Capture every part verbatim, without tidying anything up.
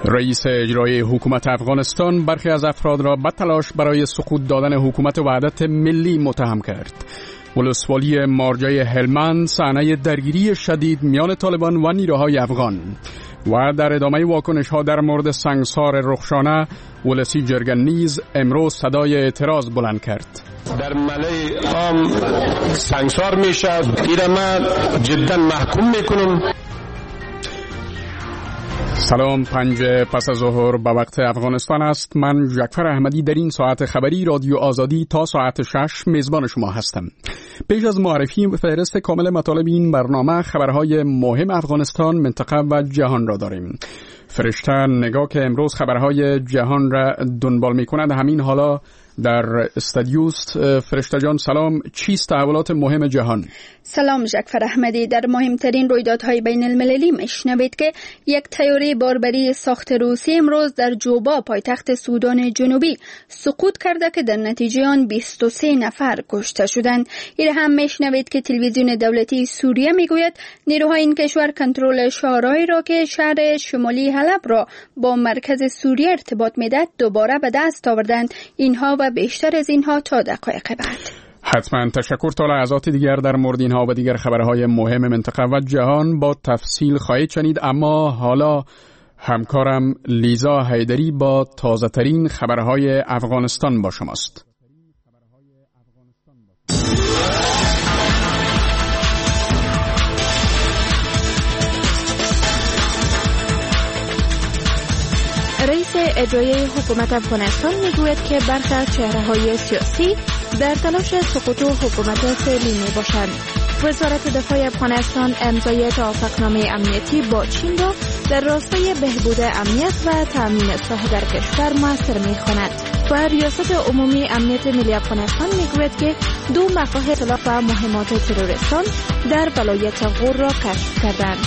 رئیس اجرایی حکومت افغانستان برخی از افراد را به تلاش برای سقوط دادن حکومت وحدت ملی متهم کرد. ولسوالی مارجای هلمند صحنه درگیری شدید میان طالبان و نیروهای افغان. و در ادامه واکنش‌ها در مورد سنگسار رخشانه، ولسی جرگن نیز امروز صدای اعتراض بلند کرد. در ملای عام سنگسار میشه، این من جدا محکوم میکنم. سلام، پنج پس از ظهر به وقت افغانستان است. من جعفر احمدی در این ساعت خبری رادیو آزادی تا ساعت شش میزبان شما هستم. پیش از معرفی فهرست کامل مطالب این برنامه، خبرهای مهم افغانستان، منطقه و جهان را داریم. فرشته نگاه که امروز خبرهای جهان را دنبال می کند همین حالا در استادیوست. فرشته جان سلام، چیست تحولات مهم جهان؟ سلام جعفر احمدی. در مهمترین رویدادهای بین المللی میشنوید که یک طیاره باربری ساخت روسی امروز در جوبا پایتخت سودان جنوبی سقوط کرده که در نتیجه آن بیست و سه نفر کشته شدند. این هم میشنوید که تلویزیون دولتی سوریه میگوید نیروهای این کشور کنترل شهرهایی را که شهر شمالی حلب را با مرکز سوریه ارتباط میدهد دوباره به دست آوردند. اینها و بیشتر از اینها تا دقایق بعد. حتما تشکر. تا لحظات دیگر در مورد اینها و دیگر خبرهای مهم منطقه و جهان با تفصیل خواهید شنید، اما حالا همکارم لیزا حیدری با تازه ترین خبرهای افغانستان با شماست. رئیس اجرایی حکومت افغانستان میگوید که برخی از چهره‌های سیاسی در تلاش سقوط حکومت فعلی میباشند. وزارت دفاع افغانستان امضای توافقنامه امنیتی با چین را در راستای بهبود امنیت و تامین صلح در کشور موثر می‌خواند. و ریاست عمومی امنیت ملی افغانستان میگوید که دو مقاله اطلاع و مهمات تروریستان در ولایت غور را کشف کردند.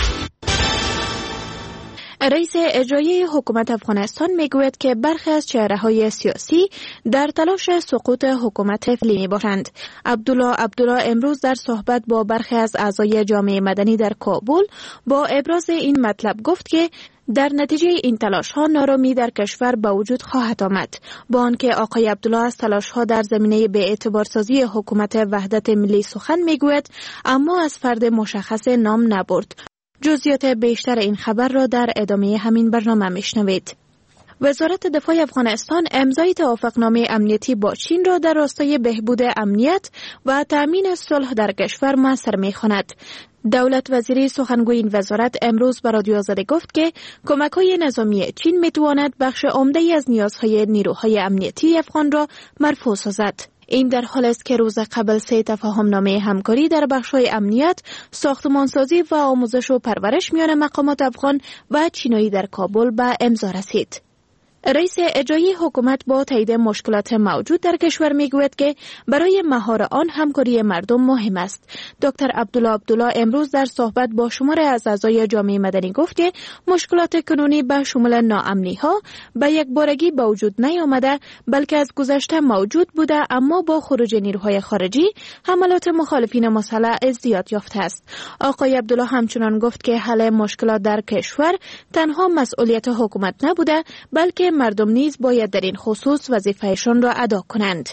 رئیس اجرایی حکومت افغانستان میگوید که برخی از چهره‌های سیاسی در تلاش سقوط حکومت فعلی میباشند. عبدالله عبدالله امروز در صحبت با برخی از اعضای جامعه مدنی در کابل با ابراز این مطلب گفت که در نتیجه این تلاش‌ها نارامی در کشور به وجود خواهد آمد. با آنکه آقای عبدالله از تلاش‌ها در زمینه بی‌اعتبارسازی حکومت وحدت ملی سخن میگوید، اما از فرد مشخص نام نبرد. جزئیات بیشتر این خبر را در ادامه همین برنامه میشنوید. وزارت دفاع افغانستان امضای توافقنامه امنیتی با چین را در راستای بهبود امنیت و تامین صلح در کشور موثر می‌خواند. دولت وزیری سخنگوی این وزارت امروز به رادیو آزادی گفت که کمک‌های نظامی چین می‌تواند بخش عمده‌ای از نیازهای نیروهای امنیتی افغان را مرفوع سازد. این در حال است که روز قبل سه تفاهم‌نامه همکاری در بخش‌های امنیت، ساختمانسازی و آموزش و پرورش میان مقامات افغان و چینی در کابل به امضا رسید. رئیس اجرایی حکومت با تایید مشکلات موجود در کشور میگوید که برای مهار آن همکاری مردم مهم است. دکتر عبدالله عبدالله امروز در صحبت با شماری از اعضای جامعه مدنی گفت که مشکلات کنونی به شمول ناامنی ها به یک بارگی به وجود نیامده، بلکه از گذشته موجود بوده، اما با خروج نیروهای خارجی حملات مخالفین مسلح ازدیاد یافته است. آقای عبدالله همچنان گفت که حل مشکلات در کشور تنها مسئولیت حکومت نبوده، بلکه مردم نیز باید در این خصوص وظیفه‌شان را ادا کنند.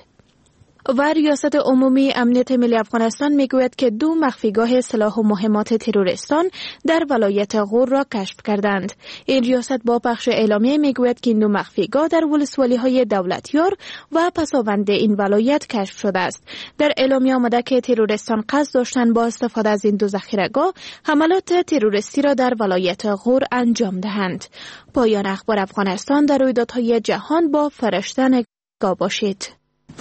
و ریاست عمومی امنیت ملی افغانستان میگوید که دو مخفیگاه سلاح و مهمات تروریستان در ولایت غور را کشف کردند. این ریاست با پخش اعلامیه میگوید که این دو مخفیگاه در ولسوالی‌های دولتیار و پسابند این ولایت کشف شده است. در اعلامیه آمده که تروریستان قصد داشتند با استفاده از این دو ذخیره‌گاه حملات تروریستی را در ولایت غور انجام دهند. پایان اخبار افغانستان. در رویدادهای جهان با فرشته نگاه باشید.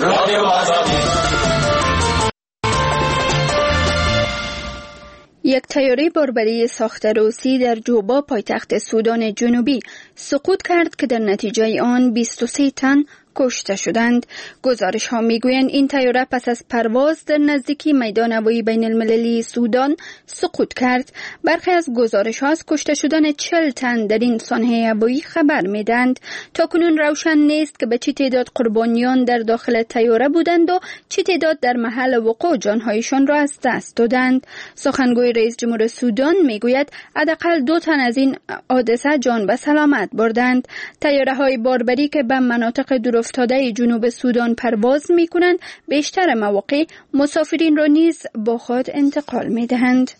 یک طیاره باربری ساخت روسی در جوبا پایتخت سودان جنوبی سقوط کرد که در نتیجه آن بیست و سه تن کشته شدند. گزارش ها می گویند این طیاره پس از پرواز در نزدیکی میدان هوایی بین المللی سودان سقوط کرد. برخی از گزارش ها از کشته شدن چهل تن در این سانحه هوایی خبر می دهند. تا کنون روشن نیست که به چه تعداد قربانیان در داخل طیاره بودند و چه تعداد در محل وقوع جانهایشان را از دست دادند. سخنگوی رئیس جمهور سودان می گوید حداقل دو تن از این حادثه جان به سلامت بردند. طیاره های باربری که به مناطق دورافتاده جنوب سودان پرواز می کنند بیشتر مواقع مسافرین را نیز با خود انتقال می دهند.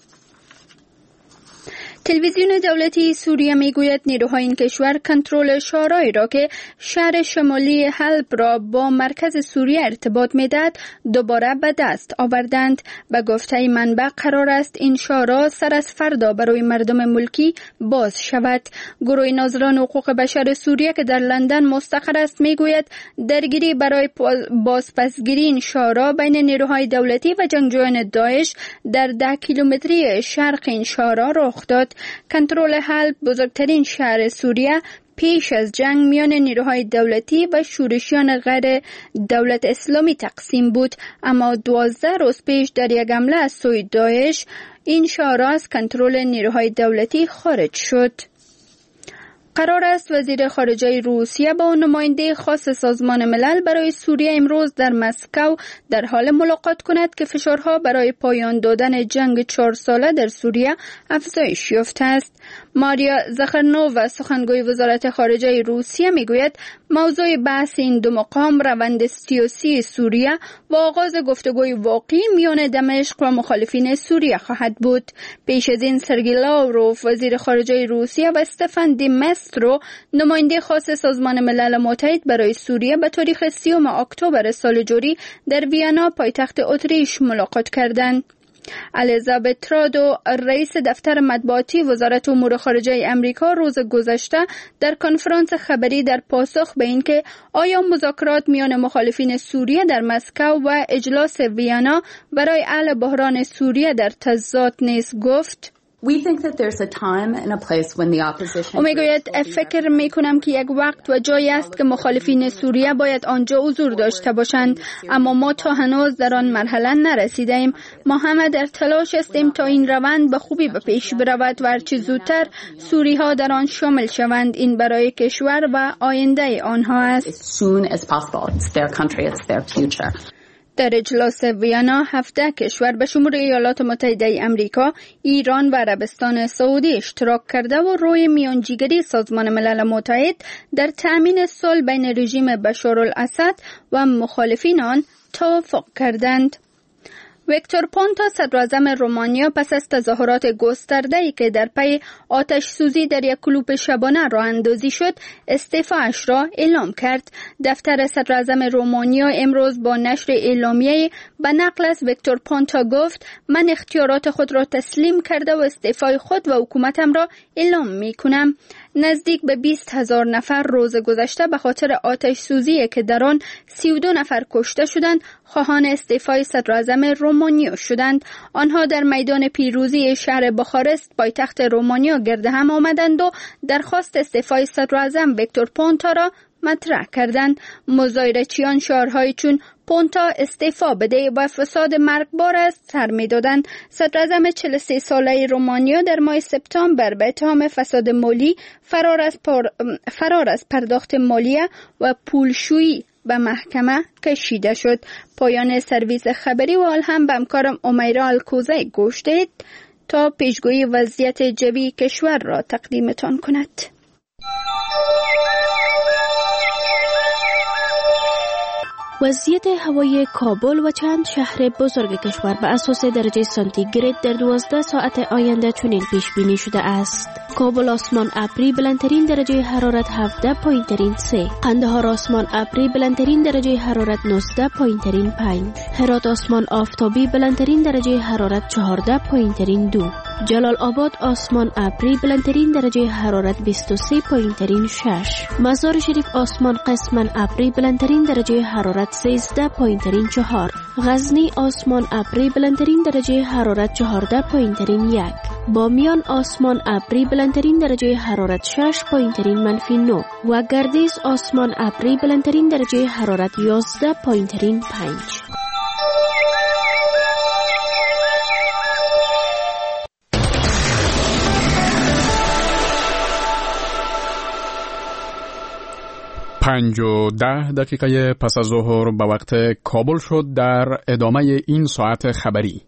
تلویزیون دولتی سوریه میگوید نیروهای این کشور کنترل شارعی را که شهر شمالی حلب را با مرکز سوریه ارتباط میدهد دوباره به دست آوردند. به گفته منبع قرار است این شارع سر از فردا برای مردم ملکی باز شود. گروه ناظران حقوق بشر سوریه که در لندن مستقر است میگوید درگیری برای بازپسگیری این شارع بین نیروهای دولتی و جنگجویان داعش در ده کیلومتری شرق این شارع رخ داد. کنترل حلب بزرگترین شهر سوریه پیش از جنگ میان نیروهای دولتی و شورشیان غیر دولت اسلامی تقسیم بود، اما دوازده روز پیش در یک حمله از سوی داعش این شهر از کنترل نیروهای دولتی خارج شد. قرار است وزیر خارجه روسیه با نماینده خاص سازمان ملل برای سوریه امروز در مسکو در حال ملاقات کند که فشارها برای پایان دادن جنگ چهار ساله در سوریه افزایش یافته است. ماریا زخرنووا سخنگوی وزارت خارجه روسیه میگوید موضوع بحث این دو مقام روند سیاسی سوریه و آغاز گفتگوی واقعی میان دمشق و مخالفین سوریه خواهد بود. پیش از این سرگئی لاوروف وزیر خارجه روسیه و استفان دی مسترو نماینده خاص سازمان ملل متحد برای سوریه به تاریخ سیوم اکتبر سال جاری در وینا پایتخت اتریش ملاقات کردند. الیزابت ترادو رئیس دفتر مطبوعاتی وزارت امور خارجه امریکا روز گذشته در کنفرانس خبری در پاسخ به اینکه آیا مذاکرات میان مخالفین سوریه در مسکو و اجلاس وینا برای حل بحران سوریه در تضاد نیست گفت او میگوید فکر میکنم که یک وقت و جایی است که مخالفین سوریه باید آنجا حضور داشته باشند، اما ما تا هنوز در آن مرحله نرسیده ایم. ما همه در تلاش هستیم تا این روند به خوبی به پیش برود و هرچه زودتر سوری ها در آن شامل شوند. این برای کشور و آینده آنها است. در اجلاس وینا هفده کشور به شمول ایالات متحده امریکا، ایران و عربستان سعودی اشتراک کرده و روی میانجیگری سازمان ملل متحد در تأمین صلح بین رژیم بشارالاسد و مخالفین آن توافق کردند. ویکتور پونتا صدراعظم رومانیا پس از تظاهرات گسترده‌ای که در پی آتش سوزی در یک کلوپ شبانه راه اندازی شد استعفاش را اعلام کرد. دفتر صدراعظم رومانیا امروز با نشر اعلامیه به نقل از ویکتور پونتا گفت من اختیارات خود را تسلیم کرده و استعفای خود و حکومتم را اعلام می کنم. نزدیک به بیست هزار نفر روز گذشته به خاطر آتش سوزی که در آن سی و دو نفر کشته شدند خواهان استعفای صدراعظم رومانیا شدند. آنها در میدان پیروزی شهر بخارست پایتخت رومانیا گرد هم آمدند و درخواست استعفای صدراعظم ویکتور پونتا را مطرح کردند. مظاهره‌چیان شعارهایی چون پونتا استعفا بده و فساد مرگبار است سر می‌دادند. صدراعظم چهل و سه ساله رومانیا در ماه سپتامبر به اتهام فساد مالی، فرار از, پر... فرار از پرداخت مالیه و پولشویی به محکمه کشیده شد. پایان سرویس خبری و حال هم به همکارم امیرا الکوزی گوش دهید تا پیشگویی وضعیت جوی کشور را تقدیمتان کند. وضعیت هوای کابل و چند شهر بزرگ کشور به اساس درجه سانتیگراد در دوازده ساعت آینده چنین پیش بینی شده است. کابل آسمان ابری بلندترین درجه حرارت هفده پایین ترین سه، قندهار آسمان ابری بلندترین درجه حرارت نوزده پایین ترین پنج، هرات آسمان آفتابی بلندترین درجه حرارت چهارده پایین ترین دو، جلال آباد آسمان ابری بلندترین درجه حرارت بیست و سه پایین ترین شش، مزار شریف آسمان قسماً ابری بلندترین درجه حرارت سیزده پایین ترین چهار، غزنی آسمان ابری بلندترین درجه حرارت چهارده پایین ترین یک، با میان آسمان ابری بلندترین درجه حرارت شش، پایینترین منفی نه و گردیز آسمان ابری بلندترین درجه حرارت یازده، پایینترین پنج. پنج و ده دقیقه پس از ظهر به وقت کابل شد. در ادامه این ساعت خبری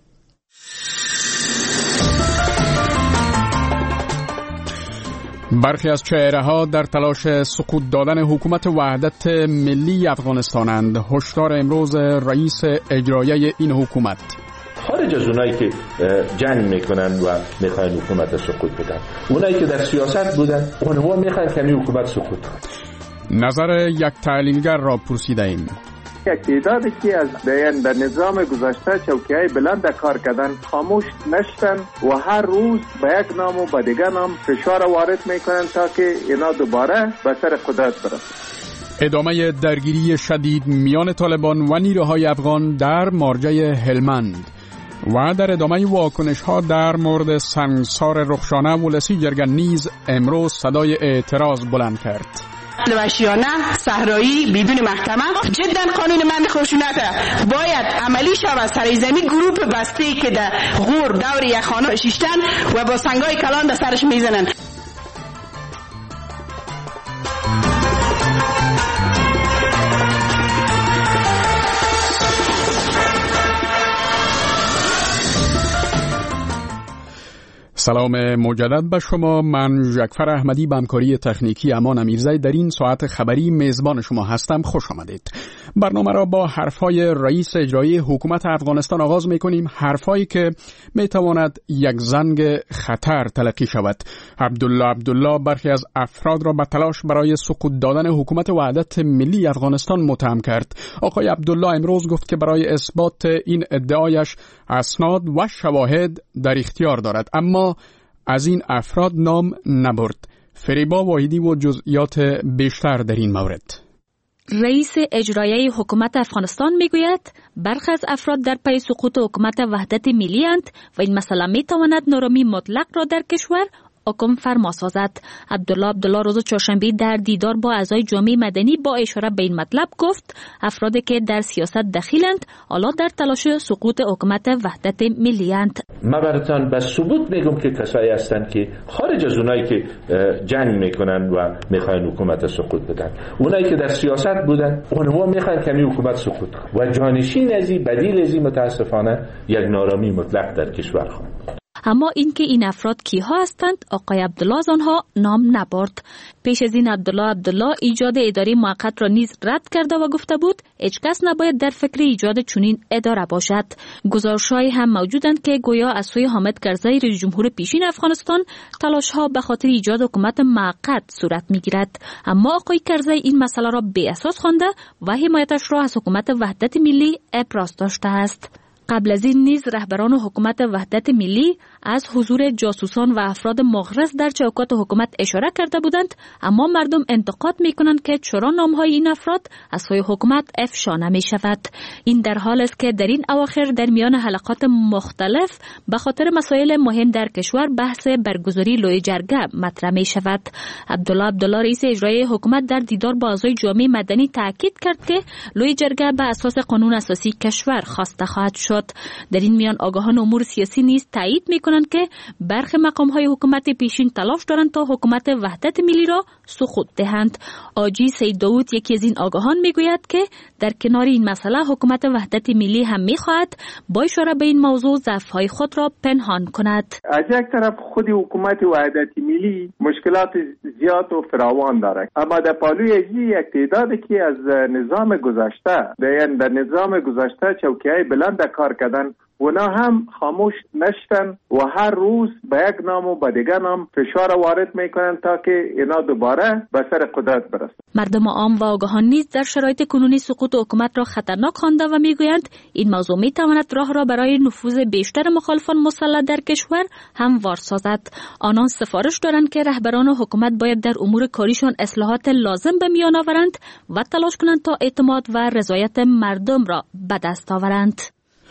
برخی از چهره‌ها در تلاش سقوط دادن حکومت وحدت ملی افغانستانند. هشدار امروز رئیس اجرایی این حکومت. خارج از اونایی که جنگ میکنن و میخواین حکومت سقوط بدن، اونایی که در سیاست بودن اونها میخواین که این حکومت سقوط کنه. نظر یک تحلیلگر را پرسیده ایم. یک تعدادی که از در نظام گذشته چوکی‌های بلند کار کردن خاموش نشدن و هر روز به یک نام و به دیگر نام فشار وارد میکنن تا که اینا دوباره به سر قدرت برسن. ادامه درگیری شدید میان طالبان و نیروهای افغان در مارجه هلمند و در ادامه واکنش ها در مورد سنگسار رخشانه ولسی جرگن نیز امروز صدای اعتراض بلند کرد. وحشیانه صحرایی بدون محکمه جدا قانون من خشونت باید عملی شود. سر زمین گروه بسته که در غور دور یک خانه شیشتن و با سنگای کلان در سرش میزنن. سلام مجدد به شما. من جعفر احمدی به همکاری تکنیکی امان امیرزی در این ساعت خبری میزبان شما هستم. خوش آمدید. برنامه را با حرفای رئیس اجرایی حکومت افغانستان آغاز می‌کنیم. حرفایی که می‌تواند یک زنگ خطر تلقی شود. عبدالله عبدالله برخی از افراد را به تلاش برای سقوط دادن حکومت وحدت ملی افغانستان متهم کرد. آقای عبدالله امروز گفت که برای اثبات این ادعایش اسناد و شواهد در اختیار دارد، اما از این افراد نام نبرد. فریبا واحدی و جزئیات بیشتر در این مورد. رئیس اجرایی حکومت افغانستان میگوید برخی از افراد در پی سقوط حکومت وحدت ملی اند و این مسئله میتواند نارامی مطلق را در کشور حکم فرما سازد. عبدالله عبدالله روز چهارشنبه در دیدار با اعضای جامعه مدنی با اشاره به این مطلب گفت افرادی که در سیاست دخیلند حالا در تلاش سقوط حکومت وحدت ملی اند. من براتون به ثبوت میگم که کسایی هستند که خارج از اونایی که جنگ میکنن و میخواین حکومت سقوط بدن، اونایی که در سیاست بودن اونها میخواین که این حکومت سقوط کنه و جانشین ازی بدیل ازی متاسفانه یک نارامی مطلق در کشور خواهد. اما اینکه این افراد کیها هستند آقای عبدالله از آنها نام نبرد. پیش از این عبدالله عبدالله ایجاد اداره موقت را نیز رد کرده و گفته بود هیچ کس نباید در فکر ایجاد چنین اداره باشد. گزارش‌هایی هم موجودند که گویا از سوی حامد کرزی رئیس جمهور پیشین افغانستان تلاش‌ها به خاطر ایجاد حکومت موقت صورت می‌گیرد، اما آقای کرزی این مسئله را بی اساس خوانده و حمایتش را از حکومت وحدت ملی ابراز داشته است. قبل از این نیز رهبران حکومت وحدت ملی از حضور جاسوسان و افراد مغرض در چوکات حکومت اشاره کرده بودند، اما مردم انتقاد می‌کنند که چرا نام‌های این افراد از سوی حکومت افشا نمی‌شود. این در حال است که در این اواخر در میان حلقات مختلف به خاطر مسائل مهم در کشور بحث برگزاری لوی جرگه مطرح می‌شود. عبدالله عبدالله رئیس اجرایی حکومت در دیدار با اعضای جامعه مدنی تاکید کرد که لوی جرگه به اساس قانون اساسی کشور خواسته خواهد شد. در این میان آگاهان امور سیاسی نیز تایید می‌کنند که برخی مقام‌های حکومت پیشین تلاش دارند تا حکومت وحدت ملی را سقوط دهند. آجی سید داوود یکی از این آگاهان میگوید که در کنار این مسئله حکومت وحدت ملی هم می‌خواهد با اشاره به این موضوع ضعف‌های خود را پنهان کند. از یک طرف خود حکومت وحدت ملی مشکلات زیاد و فراوان دارد، اما در پالوی یک تعدادی که از نظام گذشته در نظام گذشته چوکی‌های بلند کار کردن اونا هم خاموش نشدن و هر روز به یک نام و به دیگر نام فشار وارد میکنن تا که اینا دوباره به سر قدرت برسن. مردم عام و آگاهان نیز در شرایط کنونی سقوط حکومت را خطرناک خوانده و میگویند این موضوع میتواند راه را برای نفوذ بیشتر مخالفان مسلح در کشور هموار سازد. آنان سفارش دارند که رهبران حکومت باید در امور کاریشان اصلاحات لازم به میان آورند و تلاش کنند تا اعتماد و رضایت مردم را به دست آورند.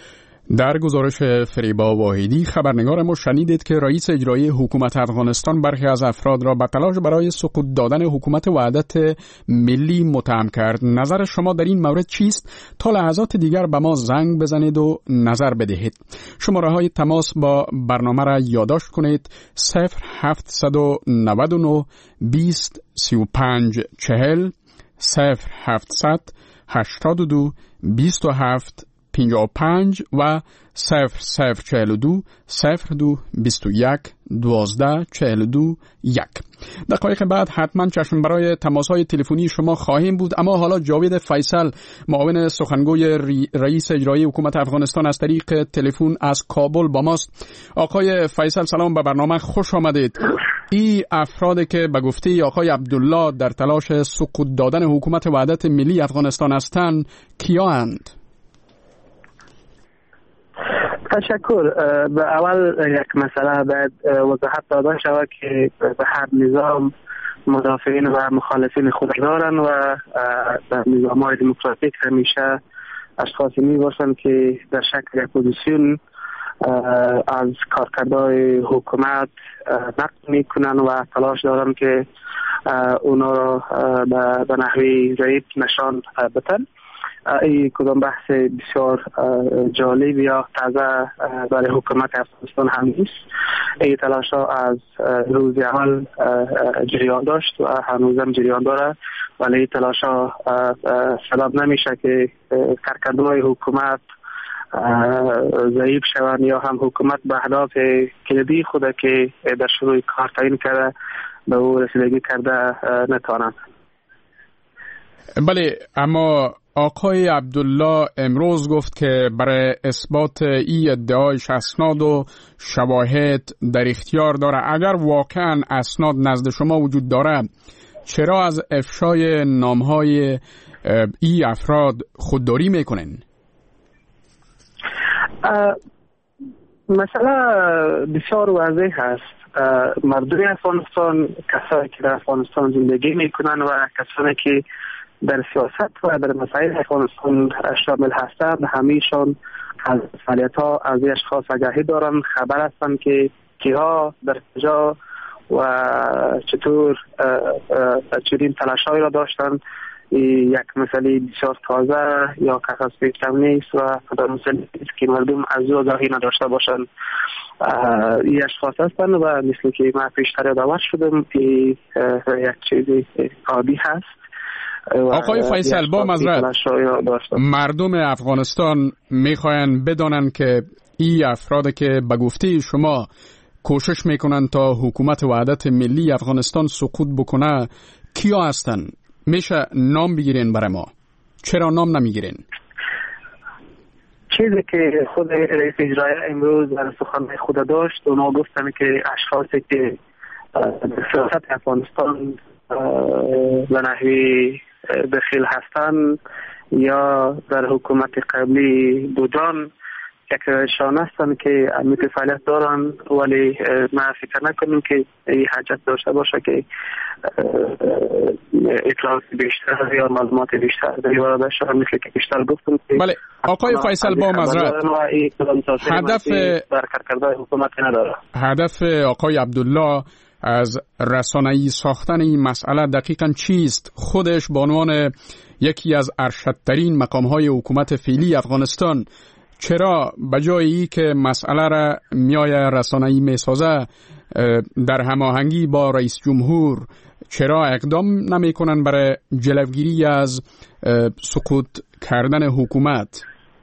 در گزارش فریبا واحدی خبرنگار ما شنیدید که رئیس اجرایی حکومت افغانستان برخی از افراد را به تلاش برای سقوط دادن حکومت وحدت ملی متهم کرد. نظر شما در این مورد چیست؟ تا لحظات دیگر به ما زنگ بزنید و نظر بدهید. شماره های تماس با برنامه را یادداشت کنید: صفر هفت نه نه بیست سی و پنج چهل، صفر هفتصد هشتاد و دو بیست و هفت پنجاه و پنج و صفر صفر چهل و دو صفر دو بیست و یک دوازده چهل و دو یک. دقایق بعد حتما چشم برای تماس‌های تلفنی شما خواهیم بود، اما حالا جاوید فیصل، معاون سخنگوی رئیس اجرایی حکومت افغانستان، از طریق تلفن از کابل با ماست. آقای فیصل سلام، به برنامه خوش آمدید. این افرادی که به گفته آقای عبدالله در تلاش سقوط دادن حکومت وحدت ملی افغانستان هستند کیاند؟ تشکر. به اول یک مسئله باید وضاحت داده شود که به هر نظام مدافعین و مخالفین خود دارن و در نظام‌های دموکراتیک همیشه اشخاصی می باشند که در شکل اپوزیسیون از کارکردهای حکومت نقد می کنن و تلاش دارن که اونا را به نحوی ضعیف نشان بدن. این کدام بحث بسیار جالب یا تازه برای حکومت افغانستان هم نیست. این تلاش ها از روز اول جریان داشت و هنوزم جریان داره، ولی این تلاش ها سبب نمیشه که کارکردهای حکومت ضعیف شوند یا هم حکومت به اهداف کلیدی خود که در شروع کار تعیین کرده به او رسیدگی کرده نتوانند. بله، اما آقای عبدالله امروز گفت که برای اثبات این ادعایش اسناد و شواهد در اختیار داره. اگر واقعا اسناد نزد شما وجود داره، چرا از افشای نامهای این افراد خودداری میکنین؟ مسئله بسیار واضح هست. مردم افغانستان، کسایی که در افغانستان زندگی میکنن و کسانی که در سیاست و در مسائل افغانستان شامل هستند، همیشان از فعالیت‌ها از اشخاص آگاهی دارن، خبر هستند که کیها در کجا و چطور چنین تلاش‌هایی را داشتن. یک مسئله بسیار تازه یا کساس پیچم نیست و کدام مسئله نیست که مردم از او آگاهی نداشته باشند. این اشخاص هستند و مثل که من پیشتر دعوت شدم که یک چیزی عادی هست. آقای فیصل، با معذرت، مردم افغانستان میخواین بدانن که این افراد که به گفته شما کوشش میکنن تا حکومت وحدت ملی افغانستان سقوط بکنه کیا هستن؟ میشه نام بگیرین برای ما؟ چرا نام نمیگیرین؟ چیزی که خود رئیس اجرایی امروز در سخنرانی خود داشت، اونا گفتن که اشخاصی که در سیاست افغانستان به نحوی دخیل هستن یا در حکومت قبلی بودن، یکشان هستن که امیت فعالیت دارن، ولی ما فکر نکنیم که این حاجت داشته باشه که اطلاعات بیشتر یا معلومات بیشتر در این باره شد. مثل که بیشتر گفتم که بله آقای فیصل، با معذرت، هدف برکرده حکومت نداره. هدف آقای عبدالله از رسانه‌ای ساختن این مسئله دقیقاً چیست؟ خودش به عنوان یکی از ارشدترین مقام‌های حکومت فعلی افغانستان چرا بجای که مسئله را میای رسانه‌ای میسازه در هماهنگی با رئیس جمهور چرا اقدام نمیکنن برای جلوگیری از سقوط کردن حکومت؟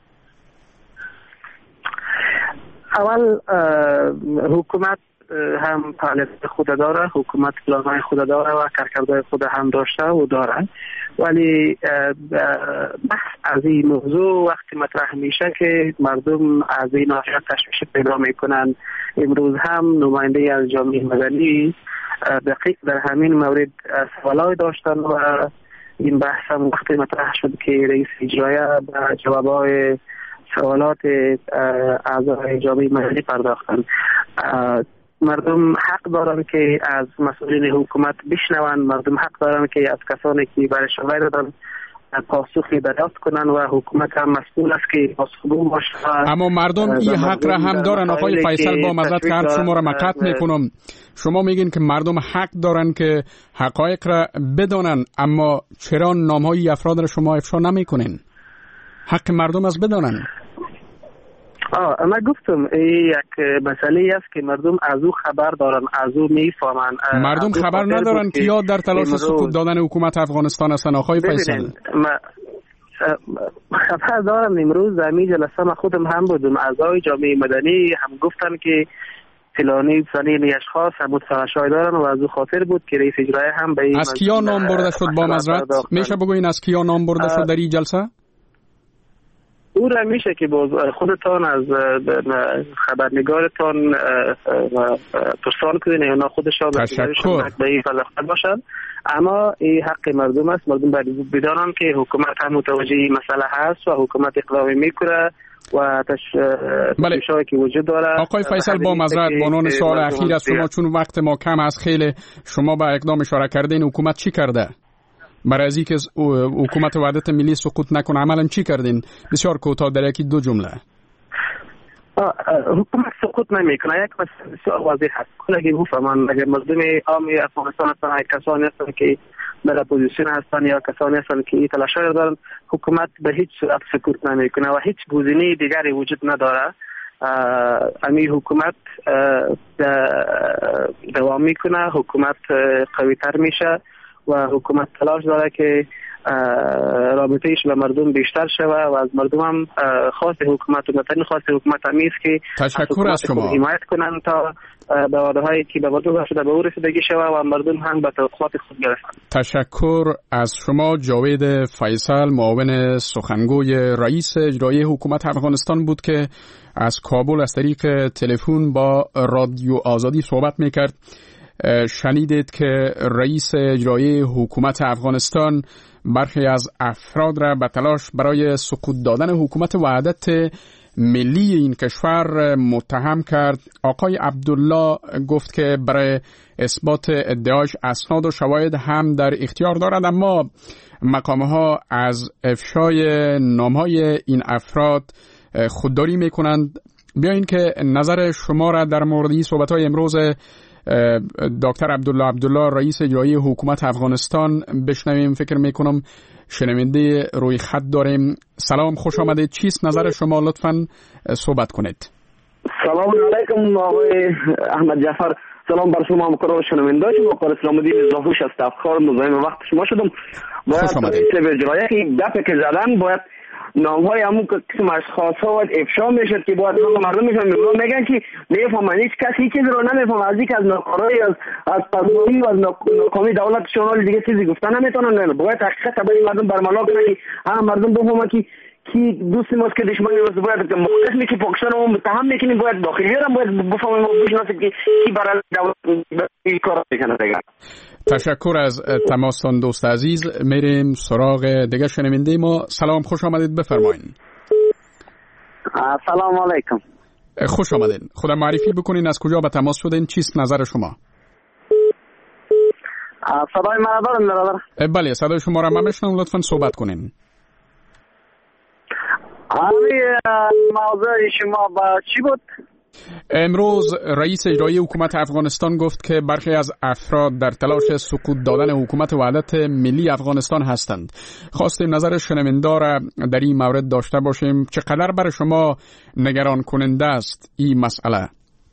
اول حکومت هم فعالیت خود داره، حکومت پلان‌های خود داره و کارکردهای خود هم داشته و داره، ولی بحث از این موضوع وقتی مطرح میشه که مردم از این ناحیه تشویش پیدا میکنن. امروز هم نماینده از جامعه مدنی دقیق در همین مورد سوالای داشتن و این بحث هم وقتی مطرح شد که رئیس اجرایی به جوابهای سوالات اعضای جامعه مدنی پرداختن. مردم حق دارن که از مسئولین حکومت بشنون، مردم حق دارن که از کسانی که برای شوای دادن پاسخی دریافت کنن و حکومت هم مسئول است که پاسخگو باشه. اما مردم این حق را هم دارن. آقای فیصل با معذرت که حرف شما را مقطع میکنم، شما میگین که مردم حق دارن که حقایق را بدانن، اما چرا نامهای افراد را شما افشا نمیکنین؟ حق مردم از بدانن. آه من گفتم این یک مسئله است که مردم از او خبر دارن، از او میفهمن. مردم خبر ندارن که یا در تلاش سقوط دادن حکومت افغانستان هستن. آقای فیصل خبر دارم. امروز در می جلسه من خودم هم بودم، اعضای جامعه مدنی هم گفتن که فلانی فلانی اشخاص هم متفقشای دارن و از او خاطر بود که رئیس اجرایی هم به این از کیا نام برده شد؟ با معذرت میشه بگوین از کیا نام برده شد در این جلسه؟ او را میشه که باز خودتان از خبرنگارتان پرسان کنین یا نه خودشان تشکر به این فلسفه باشند. اما این حق مردم است. مردم باید بدانند که حکومت هم متوجه این مسئله هست و حکومت اقدامی میکنه و تشویشایی که وجود داره. آقای فیصل با معذرت بانان سوال اخیر از شما، چون وقت ما کم است، خیلی شما به اقدام اشاره کردین. حکومت چی کرده برای از اینکه حکومت وحدت ملی سقوط نکنه؟ عملا چی کردین؟ بسیار کوتاه در یکی دو جمله. حکومت سقوط نمیکنه. یک مسئله بسیار واضح هست. کلگی بفهمن اگر مردم عام افغانستان هستن، کسانی هستن که در اپوزیسیون هستن یا کسانی هستن که این تلاشای دارن، حکومت به هیچ صورت سقوط نمیکنه و هیچ گزینه دیگری وجود نداره. امی حکومت دوام میکنه، حکومت قوی تر میشه و حکومت تلاش داره که رابطهش به مردم بیشتر شوه و از مردم هم خواست حکومت و متن خواست حکومت همیست که تشکر از شما حمایت کنن تا به وعده هایی که به مردم شده به او رسیدگی شوه و مردم هم به توقعات خود برسن. تشکر از شما. جاوید فیصل، معاون سخنگوی رئیس اجرایی حکومت افغانستان بود که از کابل از طریق تلفن با رادیو آزادی صحبت میکرد. شنیدید که رئیس اجرایی حکومت افغانستان برخی از افراد را به تلاش برای سقوط دادن حکومت وحدت ملی این کشور متهم کرد. آقای عبدالله گفت که برای اثبات ادعاش اسناد و شواهد هم در اختیار دارد، اما مقامها از افشای نامهای این افراد خودداری میکنند. بیاین که نظر شما را در مورد این صحبت‌های امروز دکتر عبدالله عبدالله رئیس اجرایی حکومت افغانستان بشنویم. فکر میکنم شنونده روی خط داریم. سلام، خوش آمدید. چیست نظر شما؟ لطفاً صحبت کنید. سلام علیکم آقای احمد جعفر. سلام بر شما مکرم شنونده شما. کار اسلام الدین زاهوش است. افتخار مزاحم وقت شما شدم. باید رئیس اجرایی که دفعه که زدن باید نام‌های همون قسم اشخاص‌ها باید افشا میشد که باید مردم میشن میگن که نمیفهمن، هیچ کسی هیچ چیزی رو نمیفهمه. از اینکه از ناکارایی از از پاسداری و از ناکامی دولت شمال دیگه چیزی گفتن نمیتونن. باید حقیقت برای مردم برملا کنن که هم مردم بفهمن که کی دوست ماست که دشمنی است. باید مخالف می که پاکستان رو متهم میکنیم، باید داخلی هم باید بفهمن و بشناسیم که کی برای دولت این کار میکنه دیگه. تشکر از تماستان دوست عزیز. میریم سراغ دیگه شنونده ما. سلام، خوش آمدید، بفرمایید. سلام علیکم. خوش آمدید. خودم معرفی بکنین، از کجا به تماس شدین، چیست نظر شما؟ صدای من دارم برادر؟ بله، صدای شما را من میشنوم، لطفاً صحبت کنین. همین موضوع شما با چی بود؟ امروز رئیس اجرایی حکومت افغانستان گفت که برخی از افراد در تلاش سقوط دادن حکومت وحدت ملی افغانستان هستند. خواستیم نظر شنونده را در این مورد داشته باشیم. چقدر برای شما نگران کننده است این مسئله؟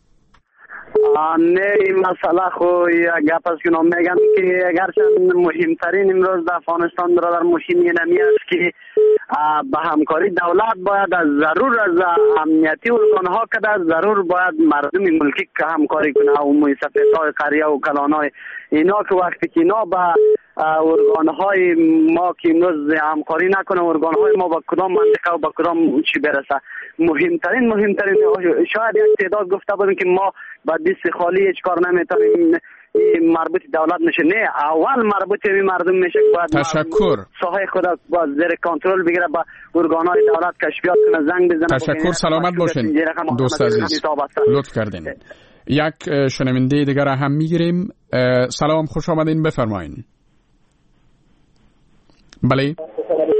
نه، این مسئله خو گپ است که نام میگن که اگرچه مهمترین امروز در افغانستان برادر مهم اینمی است که به همکاری دولت باید از ضرور از امنیتی ارگانها که در ضرور باید مردم ملکی که همکاری کنه و موسسه‌های قریه و کلانهای اینا که وقتی که اینا به ارگانهای ما که امروز همکاری نکنه، ارگانهای ما با کدام منطقه و با کدام چی برسه. مهمترین مهمترین شاید یک تعداد گفته بودیم که ما با دست خالی هیچ کار نمیتونیم مربوط دولت میشه. نه، اول مربوط به مردم میشه که باید تشکر ساحه خود با زیر کنترل بگیره، با ارگانهای دولت کشفیات کنه، زنگ بزنه. تشکر، سلامت باشین دوست عزیز، لطف کردین. یک شنونده دیگر هم میگیریم. سلام، خوش آمدین، بفرمایین. بله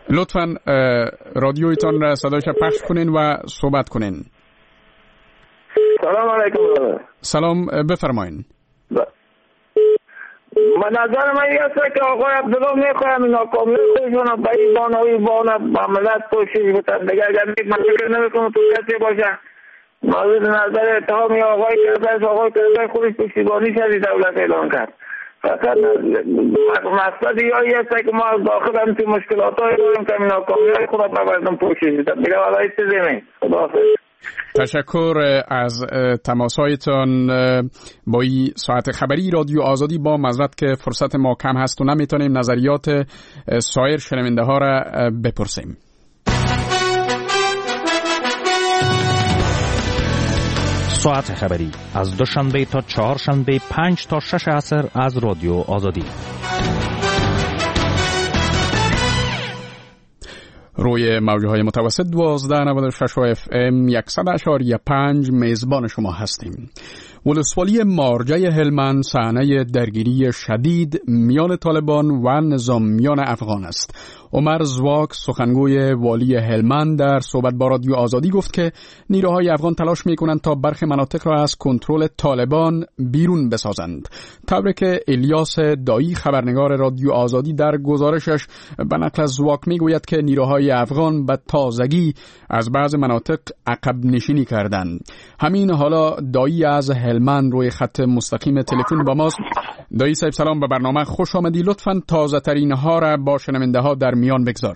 لطفاً رادیویتان را صدایش پخش کنین و صحبت کنین. سلام علیکم. سلام، بفرمایین. من نظر من این است که آقای عبدالله میخوایم ناکامی خودشون به این بانه و این بانه با ملت کوشش بکنن دیگه. اگر من فکر نمیکنم تو کسی باشه موضوع نظر اتهامی آقای کرده آقای کرده خودش پشتیبانی شدی دولت اعلان کرد. فقط مقصد یایی است که ما داخل همچه مشکلات های داریم که ناکامی های خود به مردم پوشش بدن دیگه. والا هیچ چیزی نیست. خداحافظ. تشکر از تماسهایتان با این ساعت خبری رادیو آزادی. با معذرت که فرصت ما کم هست و نمیتونیم نظریات سایر شنونده ها را بپرسیم. ساعت خبری از دوشنبه تا چهارشنبه پنج تا شش عصر از رادیو آزادی. روی موجه های متوسط دوازده نود و شش و اف ام صد اشاری پنج میزبان شما هستیم. ولسوالی مارجه هلمند صحنه درگیری شدید میان طالبان و نظامیان افغان است. عمر زواک سخنگوی والی هلمند در صحبت با رادیو آزادی گفت که نیروهای افغان تلاش میکنند تا برخی مناطق را از کنترل طالبان بیرون بسازند. طوری که الیاس دایی خبرنگار رادیو آزادی در گزارشش به نقل از زواک میگوید که نیروهای افغان به تازگی از بعض مناطق عقب نشینی کردند. همین حالا دایی از هلمند روی خط مستقیم تلفن با ماست. دایی صاحب سلام، به برنامه خوش آمدی. لطفاً تازه ترین ها را با شنونده ها در میان بگذار.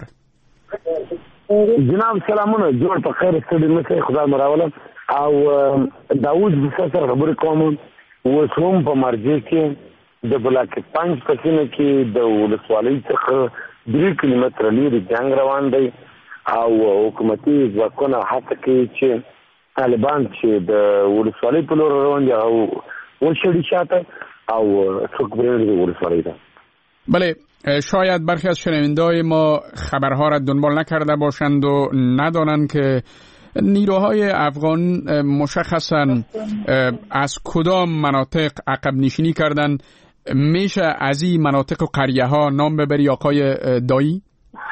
جناب سلامونه، جوړ په خیر ستړي مشه خدای مراوله او داوود بسر خبرې کوم. وسوم په مرجې کې د بلاک پنځ پسینه کې د ولسوالۍ څخه درې کیلومتره لرې جنگ روان دی او حکومتي ځواکونه هڅه کوي چې طالبان چې د ولسوالۍ په لور روان دي او ورشړي شاته او څوک پرېږدي ولسوالۍ ته. بله، شاید برخی از شنونده‌های ما خبرها را دنبال نکرده باشند و ندانند که نیروهای افغان مشخصاً از کدام مناطق عقب نشینی کردند. میشه از این مناطق و قریه ها نام ببری آقای دایی؟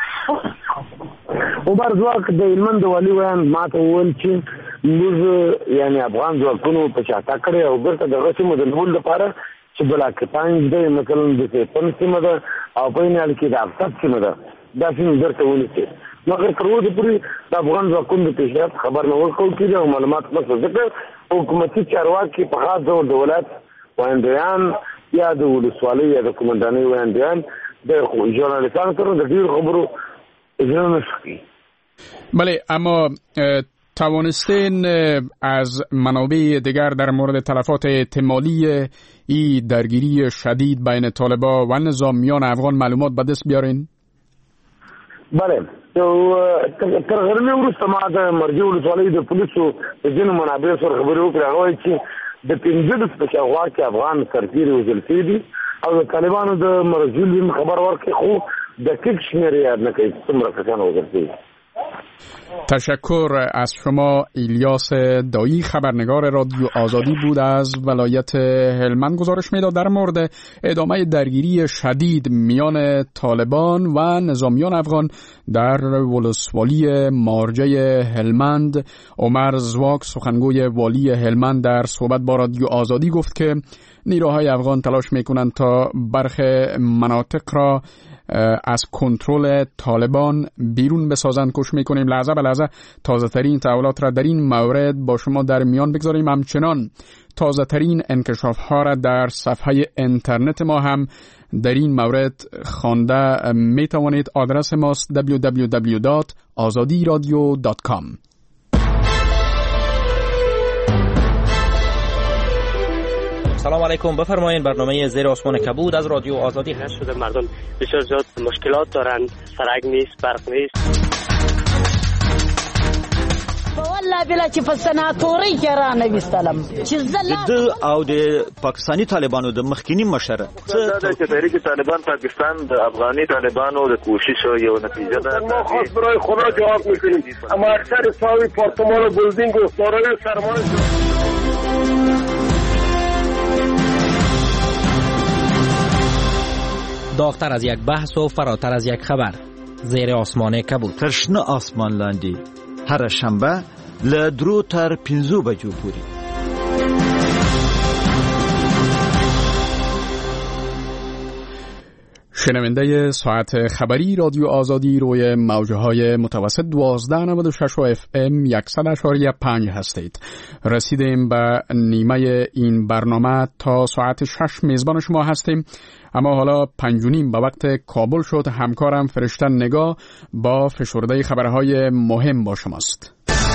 عمر زواک د هلمند والی ویان ماته وویل چې موږ یعنی افغان ځواکونو په شاته کړی او بیرته دغه سیمو د نیولو لپاره چې بلاک پنځ دی مثلا د سیپن سیمه ده او په یې حال کې د افغان سیمه ده دا سیمې بیرته ونیسي. مګر تر اوسه پورې د افغان ځواکونو د پیشرفت خبر نه ورکول کېږي او معلومات نشته ځکه حکومتي چارواکي په خاص ډول د ولایت ویاندویان یا د ولسوالۍ یا د قومندانۍ ویاندویان د ژورنالیستانو سره د ډېرو خبرو اجرا نشي. بله، اما توانستین از منابع دیگر در مورد تلفات احتمالی ای درگیری شدید بین طالبا و نظامیان افغان معلومات به دست بیارین؟ بله، تر غرمې وروسته ما د مرجې ولسوالۍ د پولیسو د ځینو منابعو سره خبرې وکړې. هغه وایي چې د پنځلس په شاوخوا کې افغان سرتیري وژل شوي دي او د طالبانو د مرجې خبر ورکړي خو دقیق شمېر یاد نه کوي څومره کسان وژل شوي. تشکر از شما. الیاس دایی خبرنگار رادیو آزادی بود از ولایت هلمند گزارش میداد در مورد ادامه درگیری شدید میان طالبان و نظامیان افغان در ولسوالی مارجه هلمند. عمر زواک سخنگوی والی هلمند در صحبت با رادیو آزادی گفت که نیروهای افغان تلاش میکنند تا برخی مناطق را از کنترل طالبان بیرون بسازند. کوشش میکنیم لحظه به لحظه تازه ترین تحولات را در این مورد با شما در میان بگذاریم. همچنان تازه ترین انکشاف ها را در صفحه اینترنت ما هم در این مورد خوانده می توانید. آدرس ماست دبلیو دبلیو دبلیو دات آزادی رادیو دات کام. سلام علیکم، بفرمایید. برنامه زیر آسمان کبود از رادیو آزادی هست. شده مردم بسیار زیاد مشکلات دارن، سرک نیست، برق نیست. والله بلا چې په سناتوري کې را نه وستلم چې زله او د پاکستانی طالبانو د مخکینی مشر څه د تحریک طالبان پاکستان د افغاني طالبانو د کوشش یو نتیجه ده. ما خاص برای خدا جواب میکنیم. اما اکثر ساوی پارتمان و بلدینگ و سارای سرمایه داغتر از یک بحث و فراتر از یک خبر. زیر آسمان کبود. تشنه آسمان لاندی هر شنبه لدرو تر پینزو بجو پوری. شنونده ساعت خبری رادیو آزادی روی موجه های متوسط دوازده نود و شش و اف ام صد اشاری پنج هستید. رسیدیم به نیمه این برنامه. تا ساعت شش میزبان شما هستیم، اما حالا پنج و نیم به وقت کابل شد. همکارم فرشته نگاه با فشرده خبرهای مهم با شماست.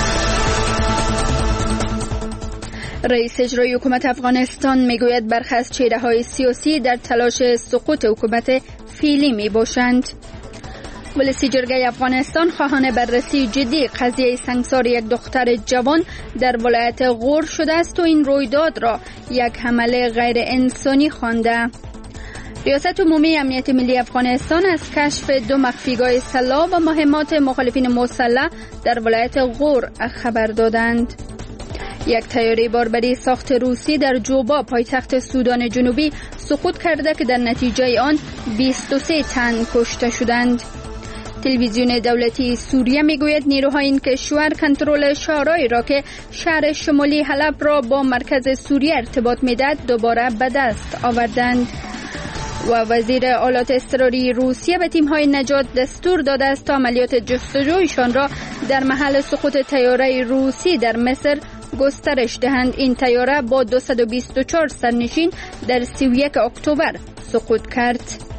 رئیس اجرایی حکومت افغانستان میگوید برخی از چهره‌های سیاسی در تلاش سقوط حکومت فعلی می باشند. ولسی جرگه افغانستان خواهان بررسی جدی قضیه سنگسار یک دختر جوان در ولایت غور شده است و این رویداد را یک حمله غیر انسانی خوانده. ریاست عمومی امنیت ملی افغانستان از کشف دو مخفیگاه سلاح و مهمات مخالفین مسلح در ولایت غور خبر دادند. یک طیاره باربری ساخت روسی در جوبا پایتخت سودان جنوبی سقوط کرده که در نتیجه آن بیست و سه تن کشته شدند. تلویزیون دولتی سوریه میگوید نیروهای این کشور کنترل شهرهایی را که شهر شمالی حلب را با مرکز سوریه ارتباط میدهد دوباره به دست آوردند. و وزیر آلات اضطراری روسیه به تیم‌های نجات دستور داده است تا عملیات جستجویشان را در محل سقوط طیاره روسی در مصر گسترش دهند. این طیاره با دویست و بیست و چهار سرنشین در سی و یک اکتبر سقوط کرد.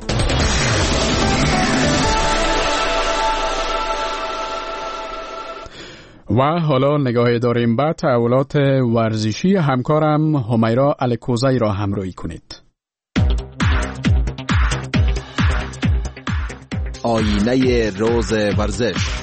و حالا نگاهی داریم به تحولات ورزشی. همکارم همیرا الکوزی را همراهی کنید. آینه روز ورزش.